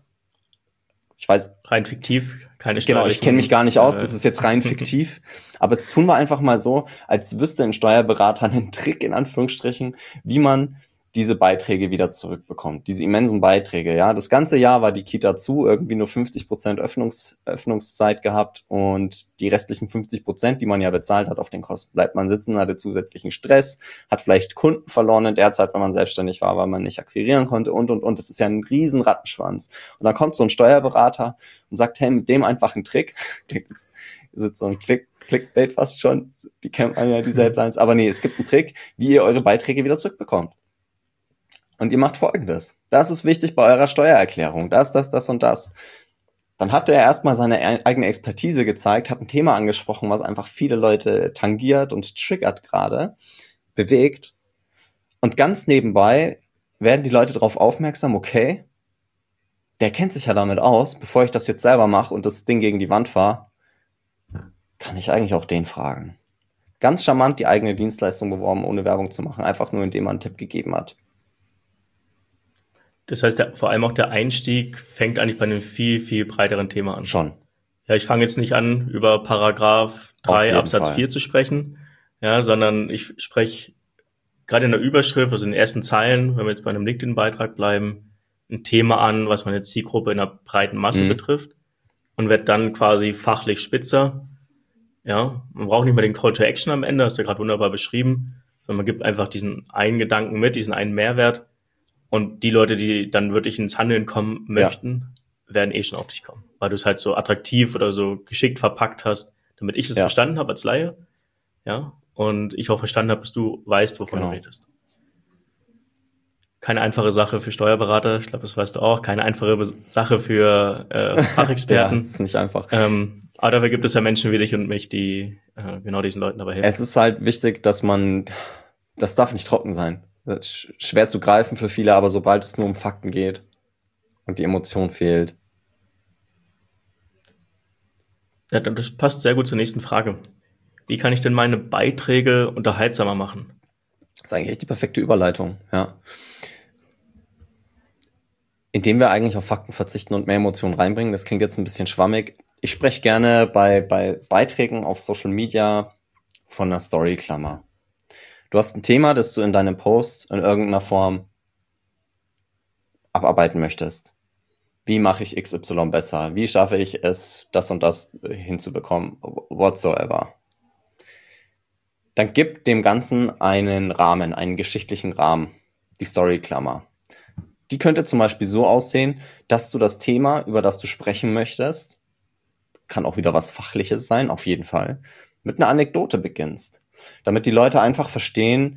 ich weiß,
Rein fiktiv, keine
genau, ich kenne mich gar
steuerlichen.
nicht aus, das ist jetzt rein fiktiv. Aber jetzt tun wir einfach mal so, als wüsste ein Steuerberater einen Trick in Anführungsstrichen, wie man diese Beiträge wieder zurückbekommt. Diese immensen Beiträge, ja. Das ganze Jahr war die Kita zu, irgendwie nur 50% Öffnungszeit gehabt und die restlichen 50%, die man ja bezahlt hat auf den Kosten, bleibt man sitzen, hatte zusätzlichen Stress, hat vielleicht Kunden verloren in der Zeit, wenn man selbstständig war, weil man nicht akquirieren konnte und. Das ist ja ein riesen Rattenschwanz. Und dann kommt so ein Steuerberater und sagt, hey, mit dem einfachen Trick, ist jetzt so ein Clickbait fast schon, die kennt man ja, diese Headlines, aber nee, es gibt einen Trick, wie ihr eure Beiträge wieder zurückbekommt. Und ihr macht Folgendes. Das ist wichtig bei eurer Steuererklärung. Das und das. Dann hat er erstmal seine eigene Expertise gezeigt, hat ein Thema angesprochen, was einfach viele Leute tangiert und triggert gerade, bewegt. Und ganz nebenbei werden die Leute darauf aufmerksam, okay, der kennt sich ja damit aus, bevor ich das jetzt selber mache und das Ding gegen die Wand fahre, kann ich eigentlich auch den fragen. Ganz charmant die eigene Dienstleistung beworben, ohne Werbung zu machen, einfach nur indem man einen Tipp gegeben hat.
Das heißt, vor allem auch der Einstieg fängt eigentlich bei einem viel, viel breiteren Thema an.
Schon,
Ja, ich fange jetzt nicht an, über Paragraph
auf
3
jeden
Absatz
Fall.
4 zu sprechen, ja, sondern ich spreche gerade in der Überschrift, also in den ersten Zeilen, wenn wir jetzt bei einem LinkedIn-Beitrag bleiben, ein Thema an, was meine Zielgruppe in einer breiten Masse
Mhm.
betrifft und werde dann quasi fachlich spitzer. Ja, man braucht nicht mehr den Call to Action am Ende, hast du ja gerade wunderbar beschrieben, sondern man gibt einfach diesen einen Gedanken mit, diesen einen Mehrwert und die Leute, die dann wirklich ins Handeln kommen
Ja,
möchten, werden eh schon auf dich kommen, weil du es halt so attraktiv oder so geschickt verpackt hast, damit ich es
ja,
verstanden habe als Laie, ja, und ich auch verstanden habe, dass du weißt, wovon du
genau.
redest. Keine einfache Sache für Steuerberater, ich glaube, das weißt du auch, keine einfache Sache für
Ja, es ist
Fachexperten.
nicht einfach.
Aber dafür gibt es ja Menschen wie dich und mich, die genau diesen Leuten dabei helfen
Es
können.
ist halt wichtig, das darf nicht trocken sein. Das ist schwer zu greifen für viele, aber sobald es nur um Fakten geht und die Emotion fehlt,
Ja, das passt sehr gut zur nächsten Frage. Wie kann ich denn meine Beiträge unterhaltsamer machen?
ist eigentlich echt die perfekte Überleitung, ja. Indem wir eigentlich auf Fakten verzichten und mehr Emotionen reinbringen, das klingt jetzt ein bisschen schwammig. Ich spreche gerne bei Beiträgen auf Social Media von einer Story-Klammer. Du hast ein Thema, das du in deinem Post in irgendeiner Form abarbeiten möchtest. Wie mache ich XY besser? Wie schaffe ich es, das und das hinzubekommen? Whatsoever. Dann gib dem Ganzen einen Rahmen, einen geschichtlichen Rahmen, die Story-Klammer. Die könnte zum Beispiel so aussehen, dass du das Thema, über das du sprechen möchtest, kann auch wieder was Fachliches sein, auf jeden Fall, mit einer Anekdote beginnst. Damit die Leute einfach verstehen,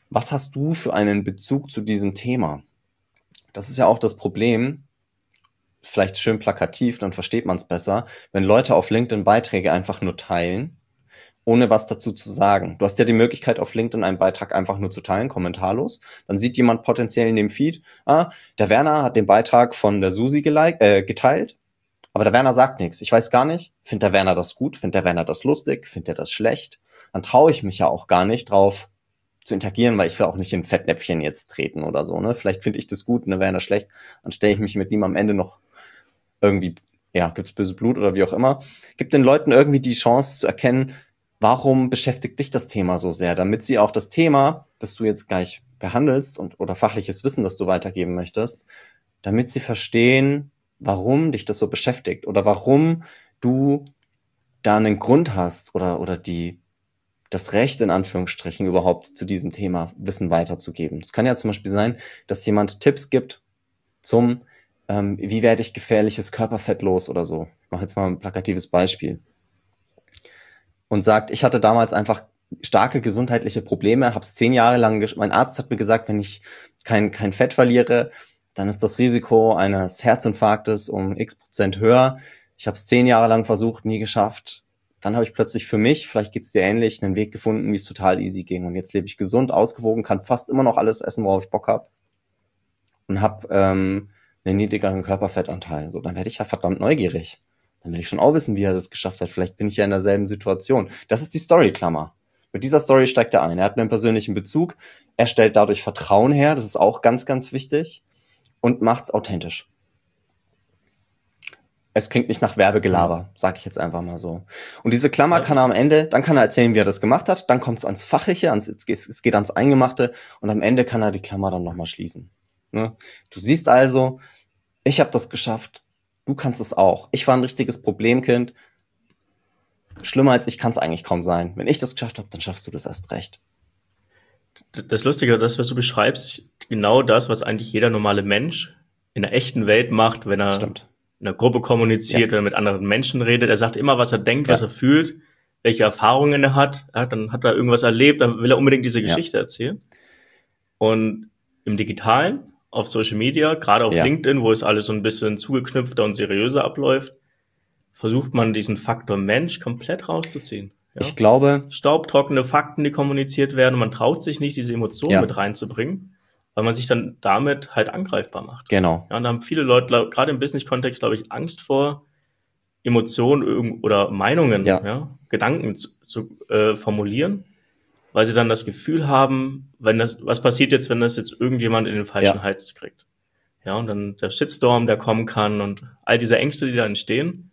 Was hast du für einen Bezug zu diesem Thema? Das ist ja auch das Problem, vielleicht schön plakativ, dann versteht man es besser, wenn Leute auf LinkedIn Beiträge einfach nur teilen, ohne was dazu zu sagen. Du hast ja die Möglichkeit, auf LinkedIn einen Beitrag einfach nur zu teilen, kommentarlos. Dann sieht jemand potenziell in dem Feed, der Werner hat den Beitrag von der Susi geteilt, aber der Werner sagt nichts. Ich weiß gar nicht, findet der Werner das gut, findet der Werner das lustig, findet er das schlecht? Dann traue ich mich ja auch gar nicht drauf zu interagieren, weil ich will auch nicht in Fettnäpfchen jetzt treten oder so. Ne? Vielleicht finde ich das gut, ne, Werner schlecht, dann stelle ich mich mit ihm am Ende noch irgendwie, ja, gibt's böse Blut oder wie auch immer. Gibt den Leuten irgendwie die Chance zu erkennen, warum beschäftigt dich das Thema so sehr, damit sie auch das Thema, das du jetzt gleich behandelst oder fachliches Wissen, das du weitergeben möchtest, damit sie verstehen, warum dich das so beschäftigt oder warum du da einen Grund hast oder das Recht in Anführungsstrichen überhaupt zu diesem Thema Wissen weiterzugeben. Es kann ja zum Beispiel sein, dass jemand Tipps gibt zum wie werde ich gefährliches Körperfett los oder so. Ich mache jetzt mal ein plakatives Beispiel. Und sagt, ich hatte damals einfach starke gesundheitliche Probleme, habe es 10 Jahre lang, mein Arzt hat mir gesagt, wenn ich kein Fett verliere, dann ist das Risiko eines Herzinfarktes um x% höher. Ich habe es 10 Jahre lang versucht, nie geschafft. Dann habe ich plötzlich für mich, vielleicht geht's dir ähnlich, einen Weg gefunden, wie es total easy ging. Und jetzt lebe ich gesund, ausgewogen, kann fast immer noch alles essen, worauf ich Bock habe. Und habe einen niedrigeren Körperfettanteil. So, dann werde ich ja verdammt neugierig. Dann will ich schon auch wissen, wie er das geschafft hat. Vielleicht bin ich ja in derselben Situation. Das ist die Story-Klammer. Mit dieser Story steigt er ein. Er hat einen persönlichen Bezug. Er stellt dadurch Vertrauen her. Das ist auch ganz, ganz wichtig. Und macht's authentisch. Es klingt nicht nach Werbegelaber, sage ich jetzt einfach mal so. Und diese Klammer kann er am Ende, dann kann er erzählen, wie er das gemacht hat. Dann kommt es ans Fachliche, es geht ans Eingemachte. Und am Ende kann er die Klammer dann nochmal schließen. Ne? Du siehst also, ich habe das geschafft. Du kannst es auch. Ich war ein richtiges Problemkind. Schlimmer als ich kann es eigentlich kaum sein. Wenn ich das geschafft habe, dann schaffst du das erst recht.
Das Lustige, das, was du beschreibst, ist genau das, was eigentlich jeder normale Mensch in der echten Welt macht, wenn er
Stimmt.
in einer Gruppe kommuniziert oder mit anderen Menschen redet. Er sagt immer, was er denkt, was er fühlt, welche Erfahrungen er hat. Ja, dann hat er irgendwas erlebt, dann will er unbedingt diese Geschichte erzählen. Und im Digitalen, auf Social Media, gerade auf LinkedIn, wo es alles so ein bisschen zugeknüpfter und seriöser abläuft, versucht man diesen Faktor Mensch komplett rauszuziehen. Ja?
Ich glaube,
staubtrockene Fakten, die kommuniziert werden, und man traut sich nicht, diese Emotionen mit reinzubringen, weil man sich dann damit halt angreifbar macht.
Genau.
Ja, und da haben viele Leute, gerade im Business-Kontext, glaube ich, Angst vor Emotionen oder Meinungen, Gedanken zu formulieren, weil sie dann das Gefühl haben, was passiert jetzt, wenn das jetzt irgendjemand in den falschen Hals kriegt? Ja, und dann der Shitstorm, der kommen kann und all diese Ängste, die da entstehen.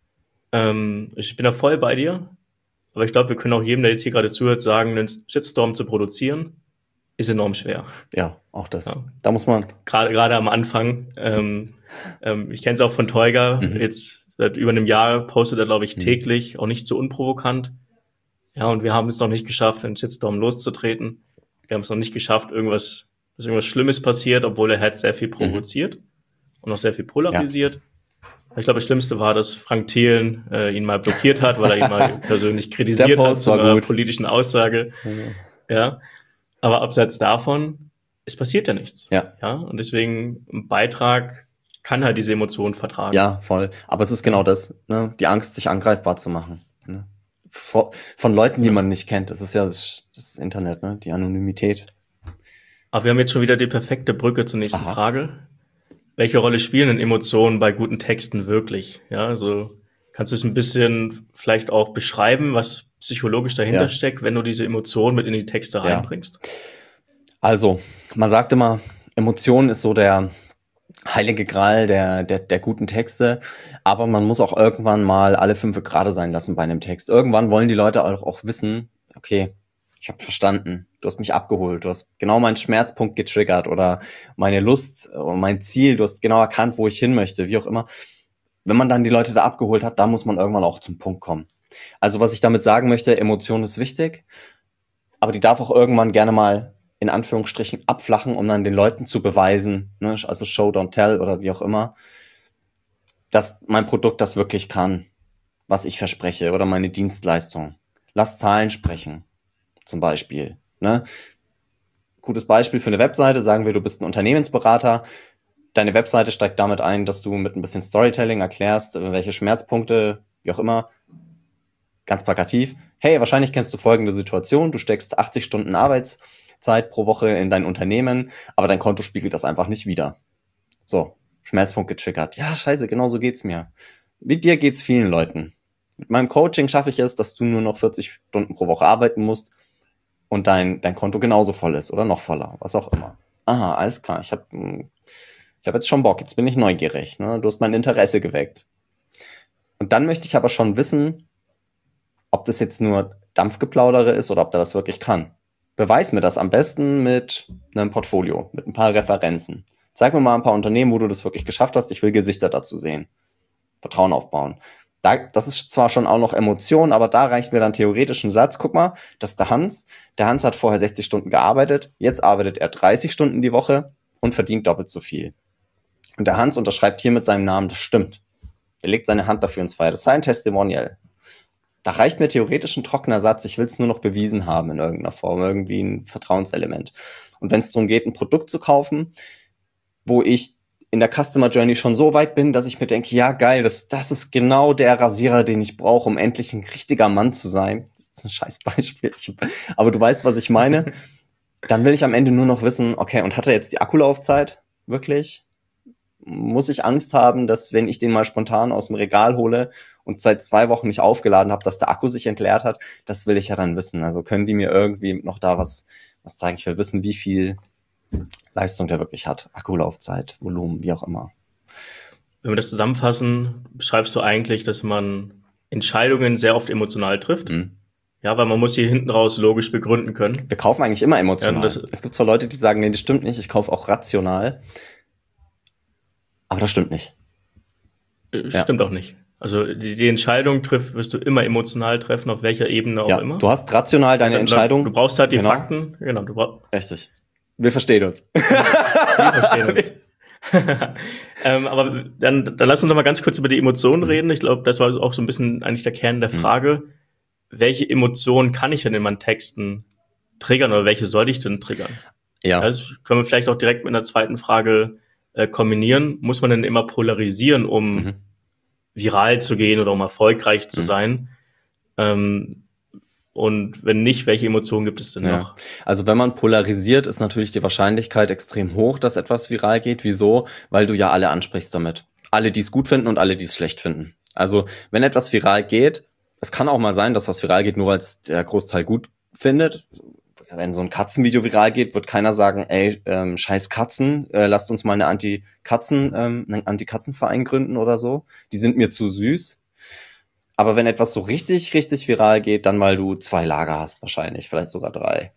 Ich bin da voll bei dir, aber ich glaube, wir können auch jedem, der jetzt hier gerade zuhört, sagen, einen Shitstorm zu produzieren, ist enorm schwer.
Ja, auch das. Ja. Da muss man
gerade am Anfang. Ich kenne es auch von Teuger. Jetzt seit über einem Jahr postet er, glaube ich, täglich, auch nicht so unprovokant. Ja, und wir haben es noch nicht geschafft, einen Shitstorm loszutreten. Wir haben es noch nicht geschafft, dass irgendwas Schlimmes passiert, obwohl er halt sehr viel provoziert und auch sehr viel polarisiert. Ja. Ich glaube, das Schlimmste war, dass Frank Thelen ihn mal blockiert hat, weil er ihn mal persönlich kritisiert hat zu einer politischen Aussage. Ja. Aber abseits davon, es passiert ja nichts. Ja. Und deswegen ein Beitrag kann halt diese Emotionen vertragen.
Ja, voll. Aber es ist genau das, ne? Die Angst, sich angreifbar zu machen. Ne? Von Leuten, die man nicht kennt. Das ist ja das Internet, ne? Die Anonymität.
Aber wir haben jetzt schon wieder die perfekte Brücke zur nächsten Frage. Welche Rolle spielen denn Emotionen bei guten Texten wirklich? Ja, also kannst du es ein bisschen vielleicht auch beschreiben, was psychologisch dahinter steckt, wenn du diese Emotionen mit in die Texte reinbringst?
Also, man sagt immer, Emotionen ist so der heilige Gral der guten Texte, aber man muss auch irgendwann mal alle 5 gerade sein lassen bei einem Text. Irgendwann wollen die Leute auch wissen, okay, ich habe verstanden, du hast mich abgeholt, du hast genau meinen Schmerzpunkt getriggert oder meine Lust, mein Ziel, du hast genau erkannt, wo ich hin möchte, wie auch immer. Wenn man dann die Leute da abgeholt hat, da muss man irgendwann auch zum Punkt kommen. Also was ich damit sagen möchte, Emotion ist wichtig, aber die darf auch irgendwann gerne mal in Anführungsstrichen abflachen, um dann den Leuten zu beweisen, ne, also Show, don't tell oder wie auch immer, dass mein Produkt das wirklich kann, was ich verspreche oder meine Dienstleistung. Lass Zahlen sprechen, zum Beispiel. Ne? Gutes Beispiel für eine Webseite, sagen wir, du bist ein Unternehmensberater. Deine Webseite steigt damit ein, dass du mit ein bisschen Storytelling erklärst, welche Schmerzpunkte, wie auch immer, ganz plakativ. Hey, wahrscheinlich kennst du folgende Situation. Du steckst 80 Stunden Arbeitszeit pro Woche in dein Unternehmen, aber dein Konto spiegelt das einfach nicht wider. So, Schmerzpunkt getriggert. Ja, scheiße, genau so geht's mir. Mit dir geht's vielen Leuten. Mit meinem Coaching schaffe ich es, dass du nur noch 40 Stunden pro Woche arbeiten musst und dein Konto genauso voll ist oder noch voller, was auch immer. Aha, alles klar. Ich hab jetzt schon Bock, jetzt bin ich neugierig. Ne? Du hast mein Interesse geweckt. Und dann möchte ich aber schon wissen, ob das jetzt nur Dampfgeplaudere ist oder ob der das wirklich kann. Beweis mir das am besten mit einem Portfolio, mit ein paar Referenzen. Zeig mir mal ein paar Unternehmen, wo du das wirklich geschafft hast. Ich will Gesichter dazu sehen. Vertrauen aufbauen. Das ist zwar schon auch noch Emotion, aber da reicht mir dann theoretisch ein Satz. Guck mal, das ist der Hans. Der Hans hat vorher 60 Stunden gearbeitet. Jetzt arbeitet er 30 Stunden die Woche und verdient doppelt so viel. Und der Hans unterschreibt hier mit seinem Namen, das stimmt. Er legt seine Hand dafür ins Feuer. Das ist sein Testimonial. Da reicht mir theoretisch ein trockener Satz. Ich will es nur noch bewiesen haben in irgendeiner Form, irgendwie ein Vertrauenselement. Und wenn es darum geht, ein Produkt zu kaufen, wo ich in der Customer Journey schon so weit bin, dass ich mir denke, ja geil, das ist genau der Rasierer, den ich brauche, um endlich ein richtiger Mann zu sein. Das ist ein scheiß Beispiel. Aber du weißt, was ich meine. Dann will ich am Ende nur noch wissen, okay, und hat er jetzt die Akkulaufzeit? Wirklich? Muss ich Angst haben, dass wenn ich den mal spontan aus dem Regal hole und seit 2 Wochen nicht aufgeladen habe, dass der Akku sich entleert hat? Das will ich ja dann wissen. Also können die mir irgendwie noch da was zeigen? Ich will wissen, wie viel Leistung der wirklich hat. Akkulaufzeit, Volumen, wie auch immer.
Wenn wir das zusammenfassen, beschreibst du eigentlich, dass man Entscheidungen sehr oft emotional trifft. Mhm. Ja, weil man muss sie hinten raus logisch begründen können.
Wir kaufen eigentlich immer emotional. Ja, es gibt zwar Leute, die sagen, nee, das stimmt nicht, ich kaufe auch rational. Aber das stimmt nicht.
Stimmt auch nicht. Also die Entscheidung wirst du immer emotional treffen, auf welcher Ebene auch immer.
Du hast rational deine Entscheidung.
Du brauchst halt die Fakten. Genau.
Richtig. Wir verstehen uns.
Wir verstehen uns. Aber dann lass uns doch mal ganz kurz über die Emotionen reden. Ich glaube, das war auch so ein bisschen eigentlich der Kern der Frage. Welche Emotionen kann ich denn in meinen Texten triggern oder welche sollte ich denn triggern? Ja. Das können wir vielleicht auch direkt mit einer zweiten Frage kombinieren. Muss man denn immer polarisieren, um viral zu gehen oder um erfolgreich zu sein? Und wenn nicht, welche Emotionen gibt es denn noch?
Also wenn man polarisiert, ist natürlich die Wahrscheinlichkeit extrem hoch, dass etwas viral geht. Wieso? Weil du ja alle ansprichst damit. Alle, die es gut finden und alle, die es schlecht finden. Also wenn etwas viral geht, es kann auch mal sein, dass was viral geht, nur weil es der Großteil gut findet. Wenn so ein Katzenvideo viral geht, wird keiner sagen, ey, scheiß Katzen, lasst uns mal einen Anti-Katzen-Verein gründen oder so. Die sind mir zu süß. Aber wenn etwas so richtig, richtig viral geht, dann weil du 2 Lager hast wahrscheinlich, vielleicht sogar 3.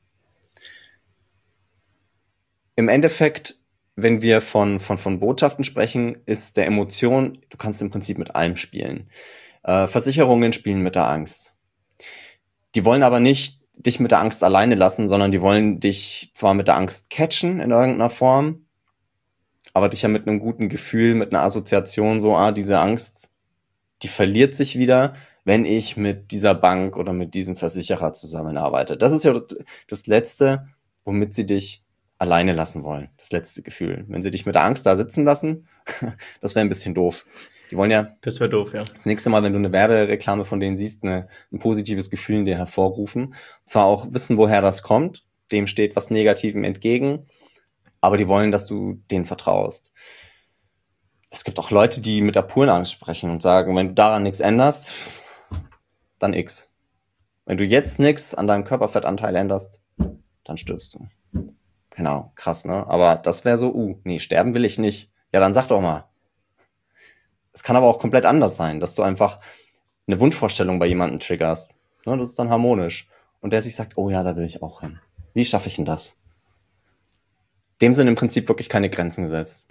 Im Endeffekt, wenn wir von Botschaften sprechen, ist der Emotion, du kannst im Prinzip mit allem spielen. Versicherungen spielen mit der Angst. Die wollen aber nicht dich mit der Angst alleine lassen, sondern die wollen dich zwar mit der Angst catchen in irgendeiner Form, aber dich ja mit einem guten Gefühl, mit einer Assoziation so, diese Angst, die verliert sich wieder, wenn ich mit dieser Bank oder mit diesem Versicherer zusammenarbeite. Das ist ja das Letzte, womit sie dich alleine lassen wollen. Das letzte Gefühl. Wenn sie dich mit der Angst da sitzen lassen, das wäre ein bisschen doof. Die wollen ja.
Das wäre doof, ja.
Das nächste Mal, wenn du eine Werbereklame von denen siehst, ein positives Gefühl in dir hervorrufen. Und zwar auch wissen, woher das kommt. Dem steht was Negativem entgegen. Aber die wollen, dass du denen vertraust. Es gibt auch Leute, die mit der puren Angst sprechen und sagen, wenn du daran nichts änderst, dann X. Wenn du jetzt nichts an deinem Körperfettanteil änderst, dann stirbst du. Genau, krass, ne? Aber das wäre so, nee, sterben will ich nicht. Ja, dann sag doch mal. Es kann aber auch komplett anders sein, dass du einfach eine Wunschvorstellung bei jemandem triggerst. Ne, das ist dann harmonisch. Und der sich sagt, oh ja, da will ich auch hin. Wie schaffe ich denn das? Dem sind im Prinzip wirklich keine Grenzen gesetzt.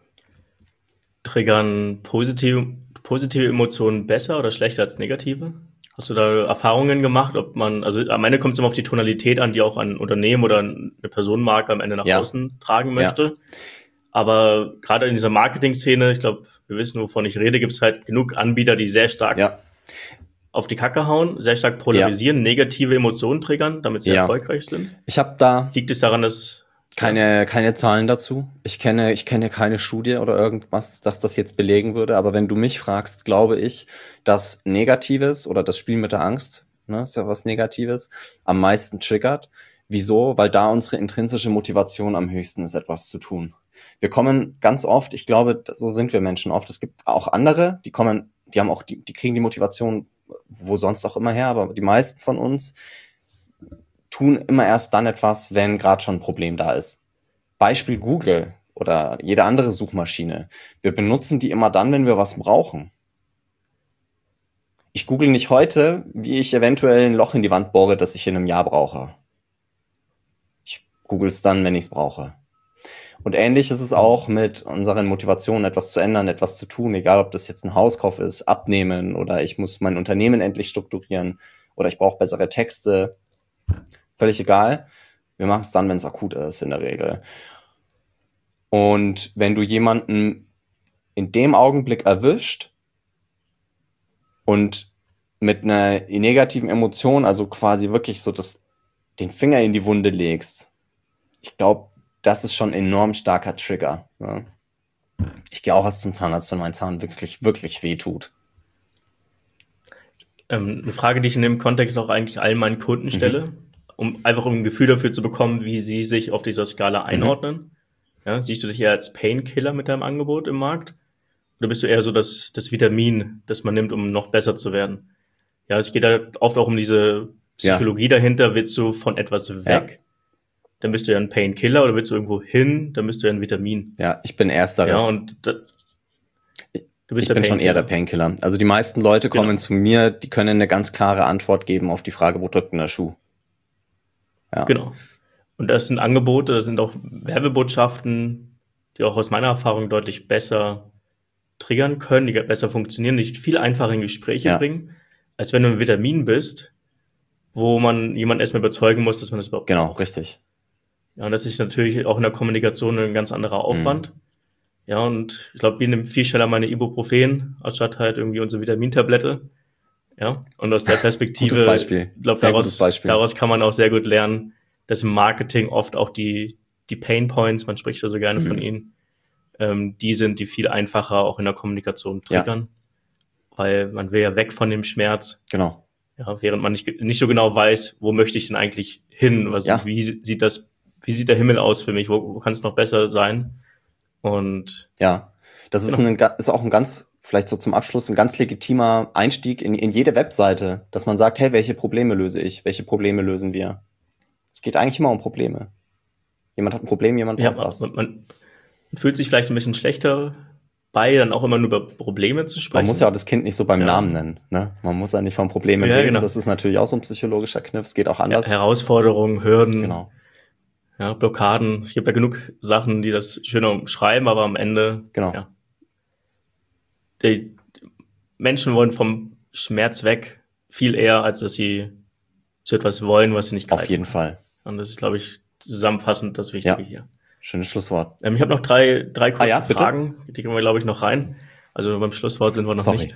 Triggern positive Emotionen besser oder schlechter als negative? Hast du da Erfahrungen gemacht, ob man, also am Ende kommt es immer auf die Tonalität an, die auch ein Unternehmen oder eine Personenmarke am Ende nach außen tragen möchte. Ja. Aber gerade in dieser Marketing-Szene, ich glaube, wir wissen, wovon ich rede, gibt es halt genug Anbieter, die sehr stark auf die Kacke hauen, sehr stark polarisieren, negative Emotionen triggern, damit sie erfolgreich sind.
Ich habe da...
Liegt es daran, dass
Keine Zahlen dazu. Ich kenne keine Studie oder irgendwas, dass das jetzt belegen würde. Aber wenn du mich fragst, glaube ich, dass Negatives oder das Spiel mit der Angst, ne, ist ja was Negatives, am meisten triggert. Wieso? Weil da unsere intrinsische Motivation am höchsten ist, etwas zu tun. Wir kommen ganz oft, ich glaube, so sind wir Menschen oft. Es gibt auch andere, die kriegen die Motivation wo sonst auch immer her, aber die meisten von uns tun immer erst dann etwas, wenn gerade schon ein Problem da ist. Beispiel Google oder jede andere Suchmaschine. Wir benutzen die immer dann, wenn wir was brauchen. Ich google nicht heute, wie ich eventuell ein Loch in die Wand bohre, das ich in einem Jahr brauche. Ich google es dann, wenn ich es brauche. Und ähnlich ist es auch mit unseren Motivationen, etwas zu ändern, etwas zu tun, egal ob das jetzt ein Hauskauf ist, abnehmen oder ich muss mein Unternehmen endlich strukturieren oder ich brauche bessere Texte. Völlig egal. Wir machen es dann, wenn es akut ist, in der Regel. Und wenn du jemanden in dem Augenblick erwischt und mit einer negativen Emotion, also quasi wirklich so den Finger in die Wunde legst, ich glaube, das ist schon ein enorm starker Trigger. Ja. Ich gehe auch erst zum Zahnarzt, wenn mein Zahn wirklich, wirklich weh tut.
Eine Frage, die ich in dem Kontext auch eigentlich allen meinen Kunden stelle, um ein Gefühl dafür zu bekommen, wie sie sich auf dieser Skala einordnen. Ja, siehst du dich eher als Painkiller mit deinem Angebot im Markt? Oder bist du eher so das Vitamin, das man nimmt, um noch besser zu werden? Ja, es geht da oft auch um diese Psychologie dahinter. Willst du von etwas weg? Dann bist du ja ein Painkiller, oder willst du irgendwo hin? Dann bist du ja ein Vitamin.
Ja, ich bin Ersteres.
Ja, und du bist
ich bin schon eher der Painkiller. Also die meisten Leute kommen zu mir, die können eine ganz klare Antwort geben auf die Frage, wo drückt denn der Schuh? Ja.
Genau. Und das sind Angebote, das sind auch Werbebotschaften, die auch aus meiner Erfahrung deutlich besser triggern können, die besser funktionieren, die viel einfacher in Gespräche bringen, als wenn du ein Vitamin bist, wo man jemanden erstmal überzeugen muss, dass man das überhaupt
braucht. Richtig.
Ja, und das ist natürlich auch in der Kommunikation ein ganz anderer Aufwand. Ja, und ich glaube, wir nehmen viel schneller meine Ibuprofen, anstatt halt irgendwie unsere Vitamintablette. Ja, und aus der Perspektive,
gutes Beispiel.
Ich glaube, daraus kann man auch sehr gut lernen, dass im Marketing oft auch die Pain Points, man spricht ja so gerne von ihnen, die sind, die viel einfacher auch in der Kommunikation triggern, weil man will ja weg von dem Schmerz.
Genau.
Ja, während man nicht so genau weiß, wo möchte ich denn eigentlich hin? Also wie sieht der Himmel aus für mich? Wo kann es noch besser sein? Und
ja, das ist auch ein ganz, vielleicht so zum Abschluss, ein ganz legitimer Einstieg in jede Webseite, dass man sagt, hey, welche Probleme löse ich? Welche Probleme lösen wir? Es geht eigentlich immer um Probleme. Jemand hat ein Problem, jemand braucht was.
Man fühlt sich vielleicht ein bisschen schlechter bei, dann auch immer nur über Probleme zu sprechen.
Man muss ja auch das Kind nicht so beim Namen nennen. Ne? Man muss ja nicht von Problemen reden. Genau. Das ist natürlich auch so ein psychologischer Kniff. Es geht auch anders.
Herausforderungen, Hürden.
Genau.
Ja, Blockaden. Es gibt ja genug Sachen, die das schöner umschreiben, aber am Ende.
Genau.
Ja, die Menschen wollen vom Schmerz weg viel eher, als dass sie zu etwas wollen, was sie nicht greifen.
Auf jeden Fall.
Und das ist, glaube ich, zusammenfassend das Wichtige hier.
Schönes Schlusswort.
Ich habe noch drei kurze Fragen, die gehen wir, glaube ich, noch rein. Also beim Schlusswort sind wir noch nicht.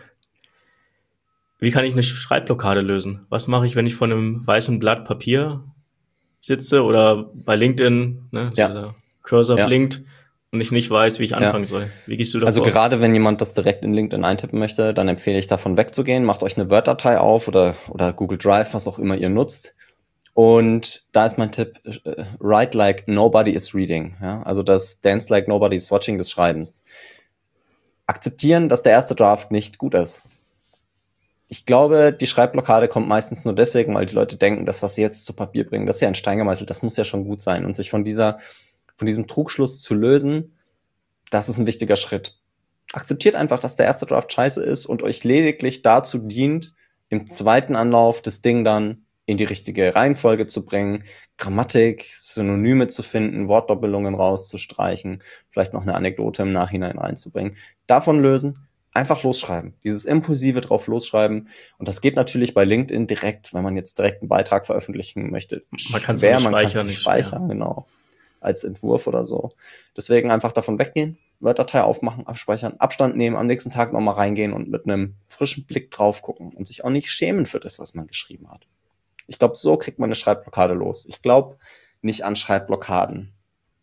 Wie kann ich eine Schreibblockade lösen? Was mache ich, wenn ich vor einem weißen Blatt Papier sitze oder bei LinkedIn, ne, dieser Cursor blinkt und ich nicht weiß, wie ich anfangen soll? Wie gehst du da vor?
Also gerade wenn jemand das direkt in LinkedIn eintippen möchte, dann empfehle ich davon wegzugehen. Macht euch eine Word-Datei auf oder Google Drive, was auch immer ihr nutzt. Und da ist mein Tipp, write like nobody is reading. Ja? Also das dance like nobody is watching des Schreibens. Akzeptieren, dass der erste Draft nicht gut ist. Ich glaube, die Schreibblockade kommt meistens nur deswegen, weil die Leute denken, das, was sie jetzt zu Papier bringen, das ist ja ein Stein gemeißelt, das muss ja schon gut sein. Und sich von diesem Trugschluss zu lösen, das ist ein wichtiger Schritt. Akzeptiert einfach, dass der erste Draft scheiße ist und euch lediglich dazu dient, im zweiten Anlauf das Ding dann in die richtige Reihenfolge zu bringen, Grammatik, Synonyme zu finden, Wortdoppelungen rauszustreichen, vielleicht noch eine Anekdote im Nachhinein reinzubringen. Davon lösen, einfach losschreiben. Dieses impulsive drauf losschreiben. Und das geht natürlich bei LinkedIn direkt, wenn man jetzt direkt einen Beitrag veröffentlichen möchte.
Man kann es nicht
speichern, genau. Als Entwurf oder so. Deswegen einfach davon weggehen, Word-Datei aufmachen, abspeichern, Abstand nehmen, am nächsten Tag nochmal reingehen und mit einem frischen Blick drauf gucken und sich auch nicht schämen für das, was man geschrieben hat. Ich glaube, so kriegt man eine Schreibblockade los. Ich glaube nicht an Schreibblockaden.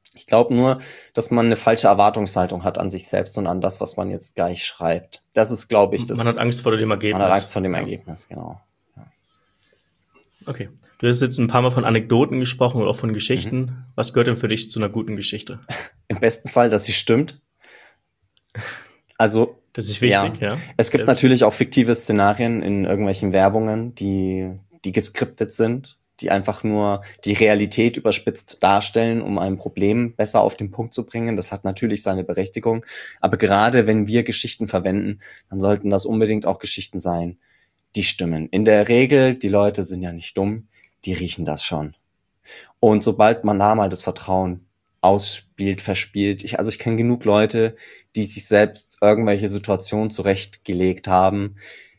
Ich glaube nur, dass man eine falsche Erwartungshaltung hat an sich selbst und an das, was man jetzt gleich schreibt. Das ist, glaube ich,
Man hat Angst vor dem Ergebnis.
Man hat Angst vor dem
Ja.
Ergebnis, genau.
Okay. Du hast jetzt ein paar Mal von Anekdoten gesprochen oder auch von Geschichten. Was gehört denn für dich zu einer guten Geschichte?
Im besten Fall, dass sie stimmt. Also,
Das ist wichtig, ja.
Es gibt natürlich auch fiktive Szenarien in irgendwelchen Werbungen, die geskriptet sind, die einfach nur die Realität überspitzt darstellen, um ein Problem besser auf den Punkt zu bringen. Das hat natürlich seine Berechtigung. Aber gerade wenn wir Geschichten verwenden, dann sollten das unbedingt auch Geschichten sein, die stimmen. In der Regel, die Leute sind ja nicht dumm, die riechen das schon. Und sobald man da mal das Vertrauen ausspielt, verspielt, ich kenne genug Leute, die sich selbst irgendwelche Situationen zurechtgelegt haben,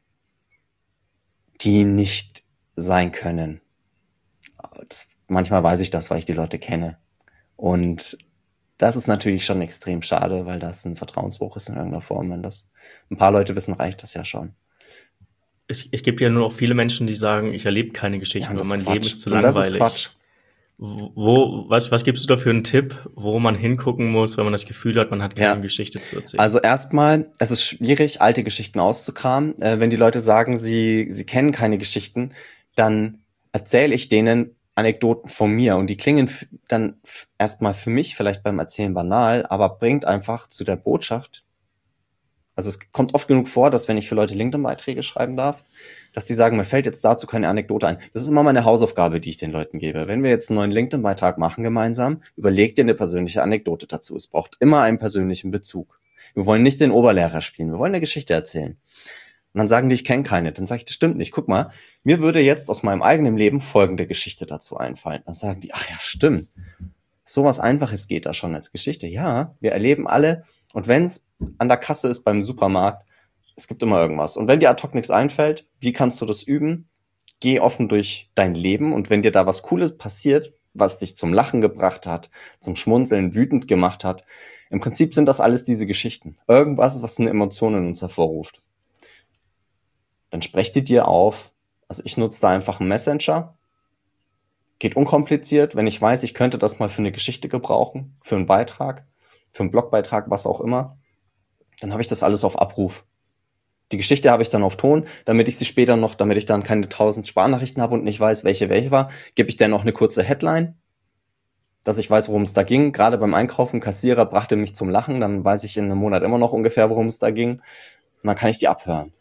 die nicht sein können. Manchmal weiß ich das, weil ich die Leute kenne. Und das ist natürlich schon extrem schade, weil das ein Vertrauensbruch ist in irgendeiner Form. Wenn das ein paar Leute wissen, reicht das ja schon.
Ich gebe ja nur noch viele Menschen, die sagen, ich erlebe keine Geschichten, weil mein Leben ist zu langweilig.
Das ist Quatsch.
Was gibst du da für einen Tipp, wo man hingucken muss, wenn man das Gefühl hat, man hat keine Geschichte zu erzählen?
Also erstmal, es ist schwierig, alte Geschichten auszukramen. Wenn die Leute sagen, sie kennen keine Geschichten, dann erzähle ich denen Anekdoten von mir und die klingen dann erstmal für mich vielleicht beim Erzählen banal, aber bringt einfach zu der Botschaft. Also es kommt oft genug vor, dass wenn ich für Leute LinkedIn-Beiträge schreiben darf, dass die sagen, mir fällt jetzt dazu keine Anekdote ein. Das ist immer meine Hausaufgabe, die ich den Leuten gebe. Wenn wir jetzt einen neuen LinkedIn-Beitrag machen gemeinsam, überleg dir eine persönliche Anekdote dazu. Es braucht immer einen persönlichen Bezug. Wir wollen nicht den Oberlehrer spielen, wir wollen eine Geschichte erzählen. Und dann sagen die, ich kenne keine. Dann sage ich, das stimmt nicht. Guck mal, mir würde jetzt aus meinem eigenen Leben folgende Geschichte dazu einfallen. Dann sagen die, ach ja, stimmt. So was Einfaches geht da schon als Geschichte. Ja, wir erleben alle. Und wenn es an der Kasse ist beim Supermarkt, es gibt immer irgendwas. Und wenn dir ad hoc nichts einfällt, wie kannst du das üben? Geh offen durch dein Leben und wenn dir da was Cooles passiert, was dich zum Lachen gebracht hat, zum Schmunzeln, wütend gemacht hat, im Prinzip sind das alles diese Geschichten. Irgendwas, was eine Emotion in uns hervorruft. Dann sprech die dir auf. Also ich nutze da einfach einen Messenger. Geht unkompliziert, wenn ich weiß, ich könnte das mal für eine Geschichte gebrauchen, für einen Beitrag, für einen Blogbeitrag, was auch immer, dann habe ich das alles auf Abruf. Die Geschichte habe ich dann auf Ton, damit ich sie später noch, damit ich dann keine 1000 Sparnachrichten habe und nicht weiß, welche war, gebe ich dann noch eine kurze Headline, dass ich weiß, worum es da ging. Gerade beim Einkaufen, Kassierer brachte mich zum Lachen, dann weiß ich in einem Monat immer noch ungefähr, worum es da ging. Und dann kann ich die abhören.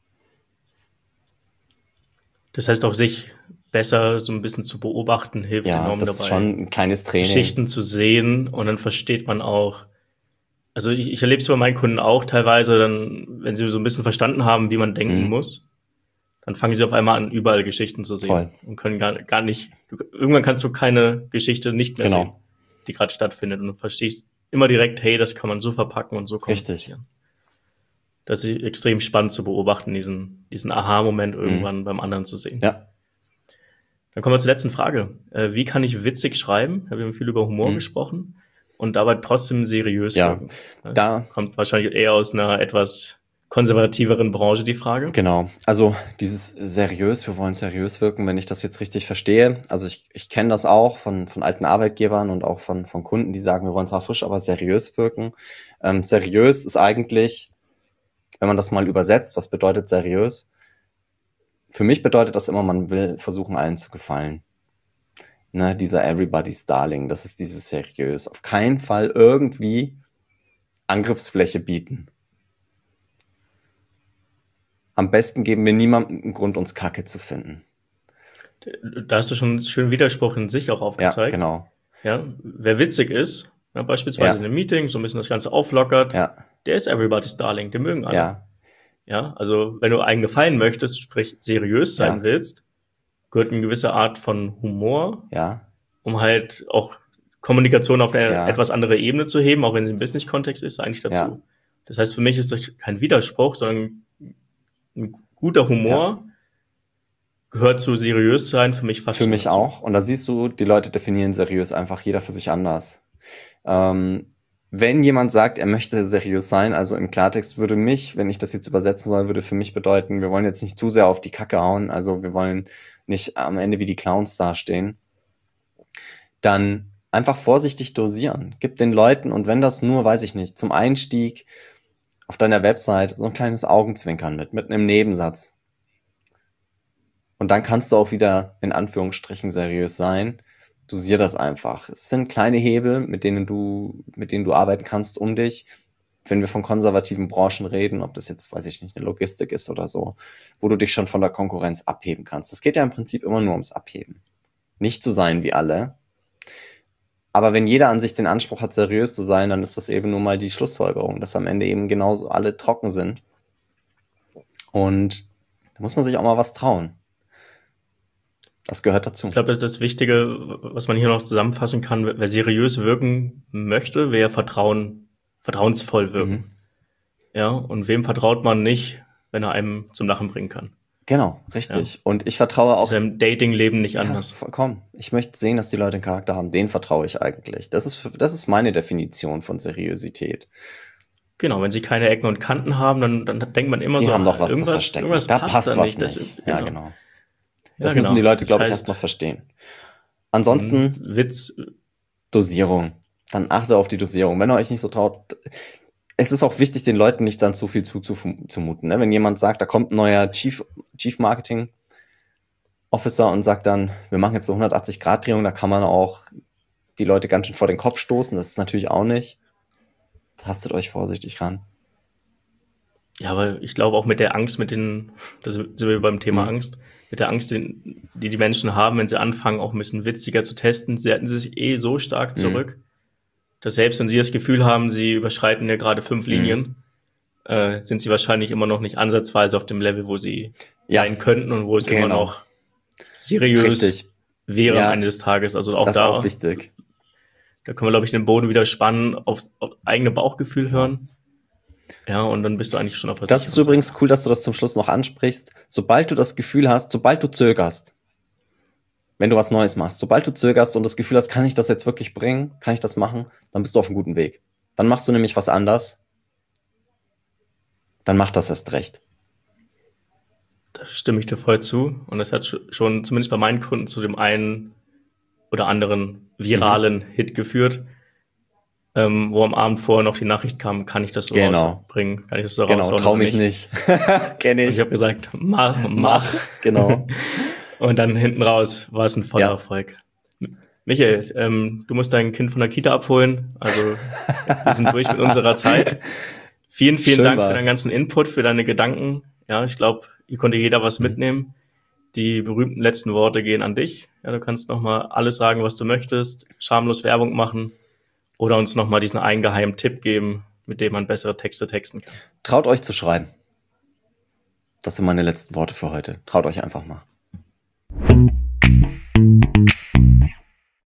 Das heißt auch, sich besser so ein bisschen zu beobachten, hilft enorm
das
dabei.
Ist schon ein kleines Training.
Geschichten zu sehen und dann versteht man auch. Also ich erlebe es bei meinen Kunden auch teilweise, dann, wenn sie so ein bisschen verstanden haben, wie man denken muss, dann fangen sie auf einmal an, überall Geschichten zu sehen.
Voll.
Und können gar nicht, irgendwann kannst du keine Geschichte nicht mehr sehen, die gerade stattfindet. Und du verstehst immer direkt, hey, das kann man so verpacken und so kommunizieren. Das ist extrem spannend zu beobachten, diesen Aha-Moment irgendwann beim anderen zu sehen.
Ja.
Dann kommen wir zur letzten Frage. Wie kann ich witzig schreiben? Wir haben viel über Humor gesprochen und dabei trotzdem seriös wirken.
Da
kommt wahrscheinlich eher aus einer etwas konservativeren Branche die Frage.
Genau, also dieses seriös, wir wollen seriös wirken, wenn ich das jetzt richtig verstehe. Also ich kenne das auch von alten Arbeitgebern und auch von Kunden, die sagen, wir wollen zwar frisch, aber seriös wirken. Seriös ist eigentlich, wenn man das mal übersetzt, was bedeutet seriös? Für mich bedeutet das immer, man will versuchen, allen zu gefallen. Ne, dieser Everybody's Darling, das ist dieses seriös. Auf keinen Fall irgendwie Angriffsfläche bieten. Am besten geben wir niemandem einen Grund, uns Kacke zu finden.
Da hast du schon einen schönen Widerspruch in sich auch aufgezeigt.
Ja, genau.
Ja, wer witzig ist, beispielsweise in einem Meeting, so ein bisschen das Ganze auflockert, der ist Everybody's Darling, den mögen alle. Ja, also wenn du einen gefallen möchtest, sprich seriös sein willst, gehört eine gewisse Art von Humor, um halt auch Kommunikation auf eine etwas andere Ebene zu heben, auch wenn sie im Business-Kontext ist, eigentlich dazu. Das heißt, für mich ist das kein Widerspruch, sondern ein guter Humor gehört zu seriös sein, für mich fast
schon dazu. Für mich auch. Und da siehst du, die Leute definieren seriös einfach jeder für sich anders. Wenn jemand sagt, er möchte seriös sein, also im Klartext würde mich, wenn ich das jetzt übersetzen soll, würde für mich bedeuten, wir wollen jetzt nicht zu sehr auf die Kacke hauen, also wir wollen nicht am Ende wie die Clowns dastehen, dann einfach vorsichtig dosieren. Gib den Leuten, und wenn das nur, weiß ich nicht, zum Einstieg auf deiner Website so ein kleines Augenzwinkern mit einem Nebensatz. Und dann kannst du auch wieder in Anführungsstrichen seriös sein. Dosier das einfach. Es sind kleine Hebel, mit denen du arbeiten kannst, um dich, wenn wir von konservativen Branchen reden, ob das jetzt, weiß ich nicht, eine Logistik ist oder so, wo du dich schon von der Konkurrenz abheben kannst. Es geht ja im Prinzip immer nur ums Abheben. Nicht zu sein wie alle. Aber wenn jeder an sich den Anspruch hat, seriös zu sein, dann ist das eben nur mal die Schlussfolgerung, dass am Ende eben genauso alle trocken sind. Und da muss man sich auch mal was trauen. Das gehört dazu.
Ich glaube, das ist das Wichtige, was man hier noch zusammenfassen kann. Wer seriös wirken möchte, wer vertrauensvoll wirken. Ja, und wem vertraut man nicht, wenn er einem zum Lachen bringen kann?
Genau, richtig. Ja. Und ich vertraue auch.
Ist im Dating-Leben nicht anders.
Vollkommen. Ich möchte sehen, dass die Leute einen Charakter haben. Denen vertraue ich eigentlich. Das ist meine Definition von Seriosität.
Genau, wenn sie keine Ecken und Kanten haben, dann denkt man immer
die
so,
haben doch was zu verstecken.
Irgendwas
da
passt
was
nicht.
nicht. Ja, genau. Das müssen die Leute, glaube ich, erst noch verstehen. Ansonsten
Witz.
Dosierung. Dann achte auf die Dosierung. Wenn ihr euch nicht so traut, es ist auch wichtig, den Leuten nicht dann zu viel zuzumuten. Ne? Wenn jemand sagt, da kommt ein neuer Chief Marketing Officer und sagt dann, wir machen jetzt so 180-Grad-Drehung, da kann man auch die Leute ganz schön vor den Kopf stoßen. Das ist natürlich auch nicht. Tastet euch vorsichtig ran.
Ja, aber ich glaube auch mit der Angst, das sind wir beim Thema Angst, mit der Angst, die Menschen haben, wenn sie anfangen, auch ein bisschen witziger zu testen, sie halten sich so stark zurück, dass selbst wenn sie das Gefühl haben, sie überschreiten ja gerade 5 Linien, sind sie wahrscheinlich immer noch nicht ansatzweise auf dem Level, wo sie sein könnten und wo es immer noch seriös wäre am Ende des Tages. Also auch
das ist auch wichtig.
Da können wir, glaube ich, den Boden wieder spannen, auf eigene Bauchgefühl hören. Ja, und dann bist du eigentlich schon auf was.
Das ist übrigens cool, dass du das zum Schluss noch ansprichst. Sobald du das Gefühl hast, sobald du zögerst, wenn du was Neues machst, sobald du zögerst und das Gefühl hast, kann ich das jetzt wirklich bringen, kann ich das machen, dann bist du auf einem guten Weg. Dann machst du nämlich was anders. Dann mach das erst recht.
Da stimme ich dir voll zu. Und das hat schon zumindest bei meinen Kunden zu dem einen oder anderen viralen Hit geführt. Wo am Abend vorher noch die Nachricht kam, kann ich das so rausbringen? Kann ich das so raushauen?
Trau mich nicht. Kenn ich.
Und ich habe gesagt, mach.
Genau.
Und dann hinten raus war es ein voller Erfolg. Michael, du musst dein Kind von der Kita abholen. Also wir sind durch mit unserer Zeit. Vielen Dank für deinen ganzen Input, für deine Gedanken. Ja, ich glaube, hier konnte jeder was mitnehmen. Die berühmten letzten Worte gehen an dich. Ja, du kannst nochmal alles sagen, was du möchtest, schamlos Werbung machen. Oder uns nochmal diesen einen geheimen Tipp geben, mit dem man bessere Texte texten kann.
Traut euch zu schreiben. Das sind meine letzten Worte für heute. Traut euch einfach mal.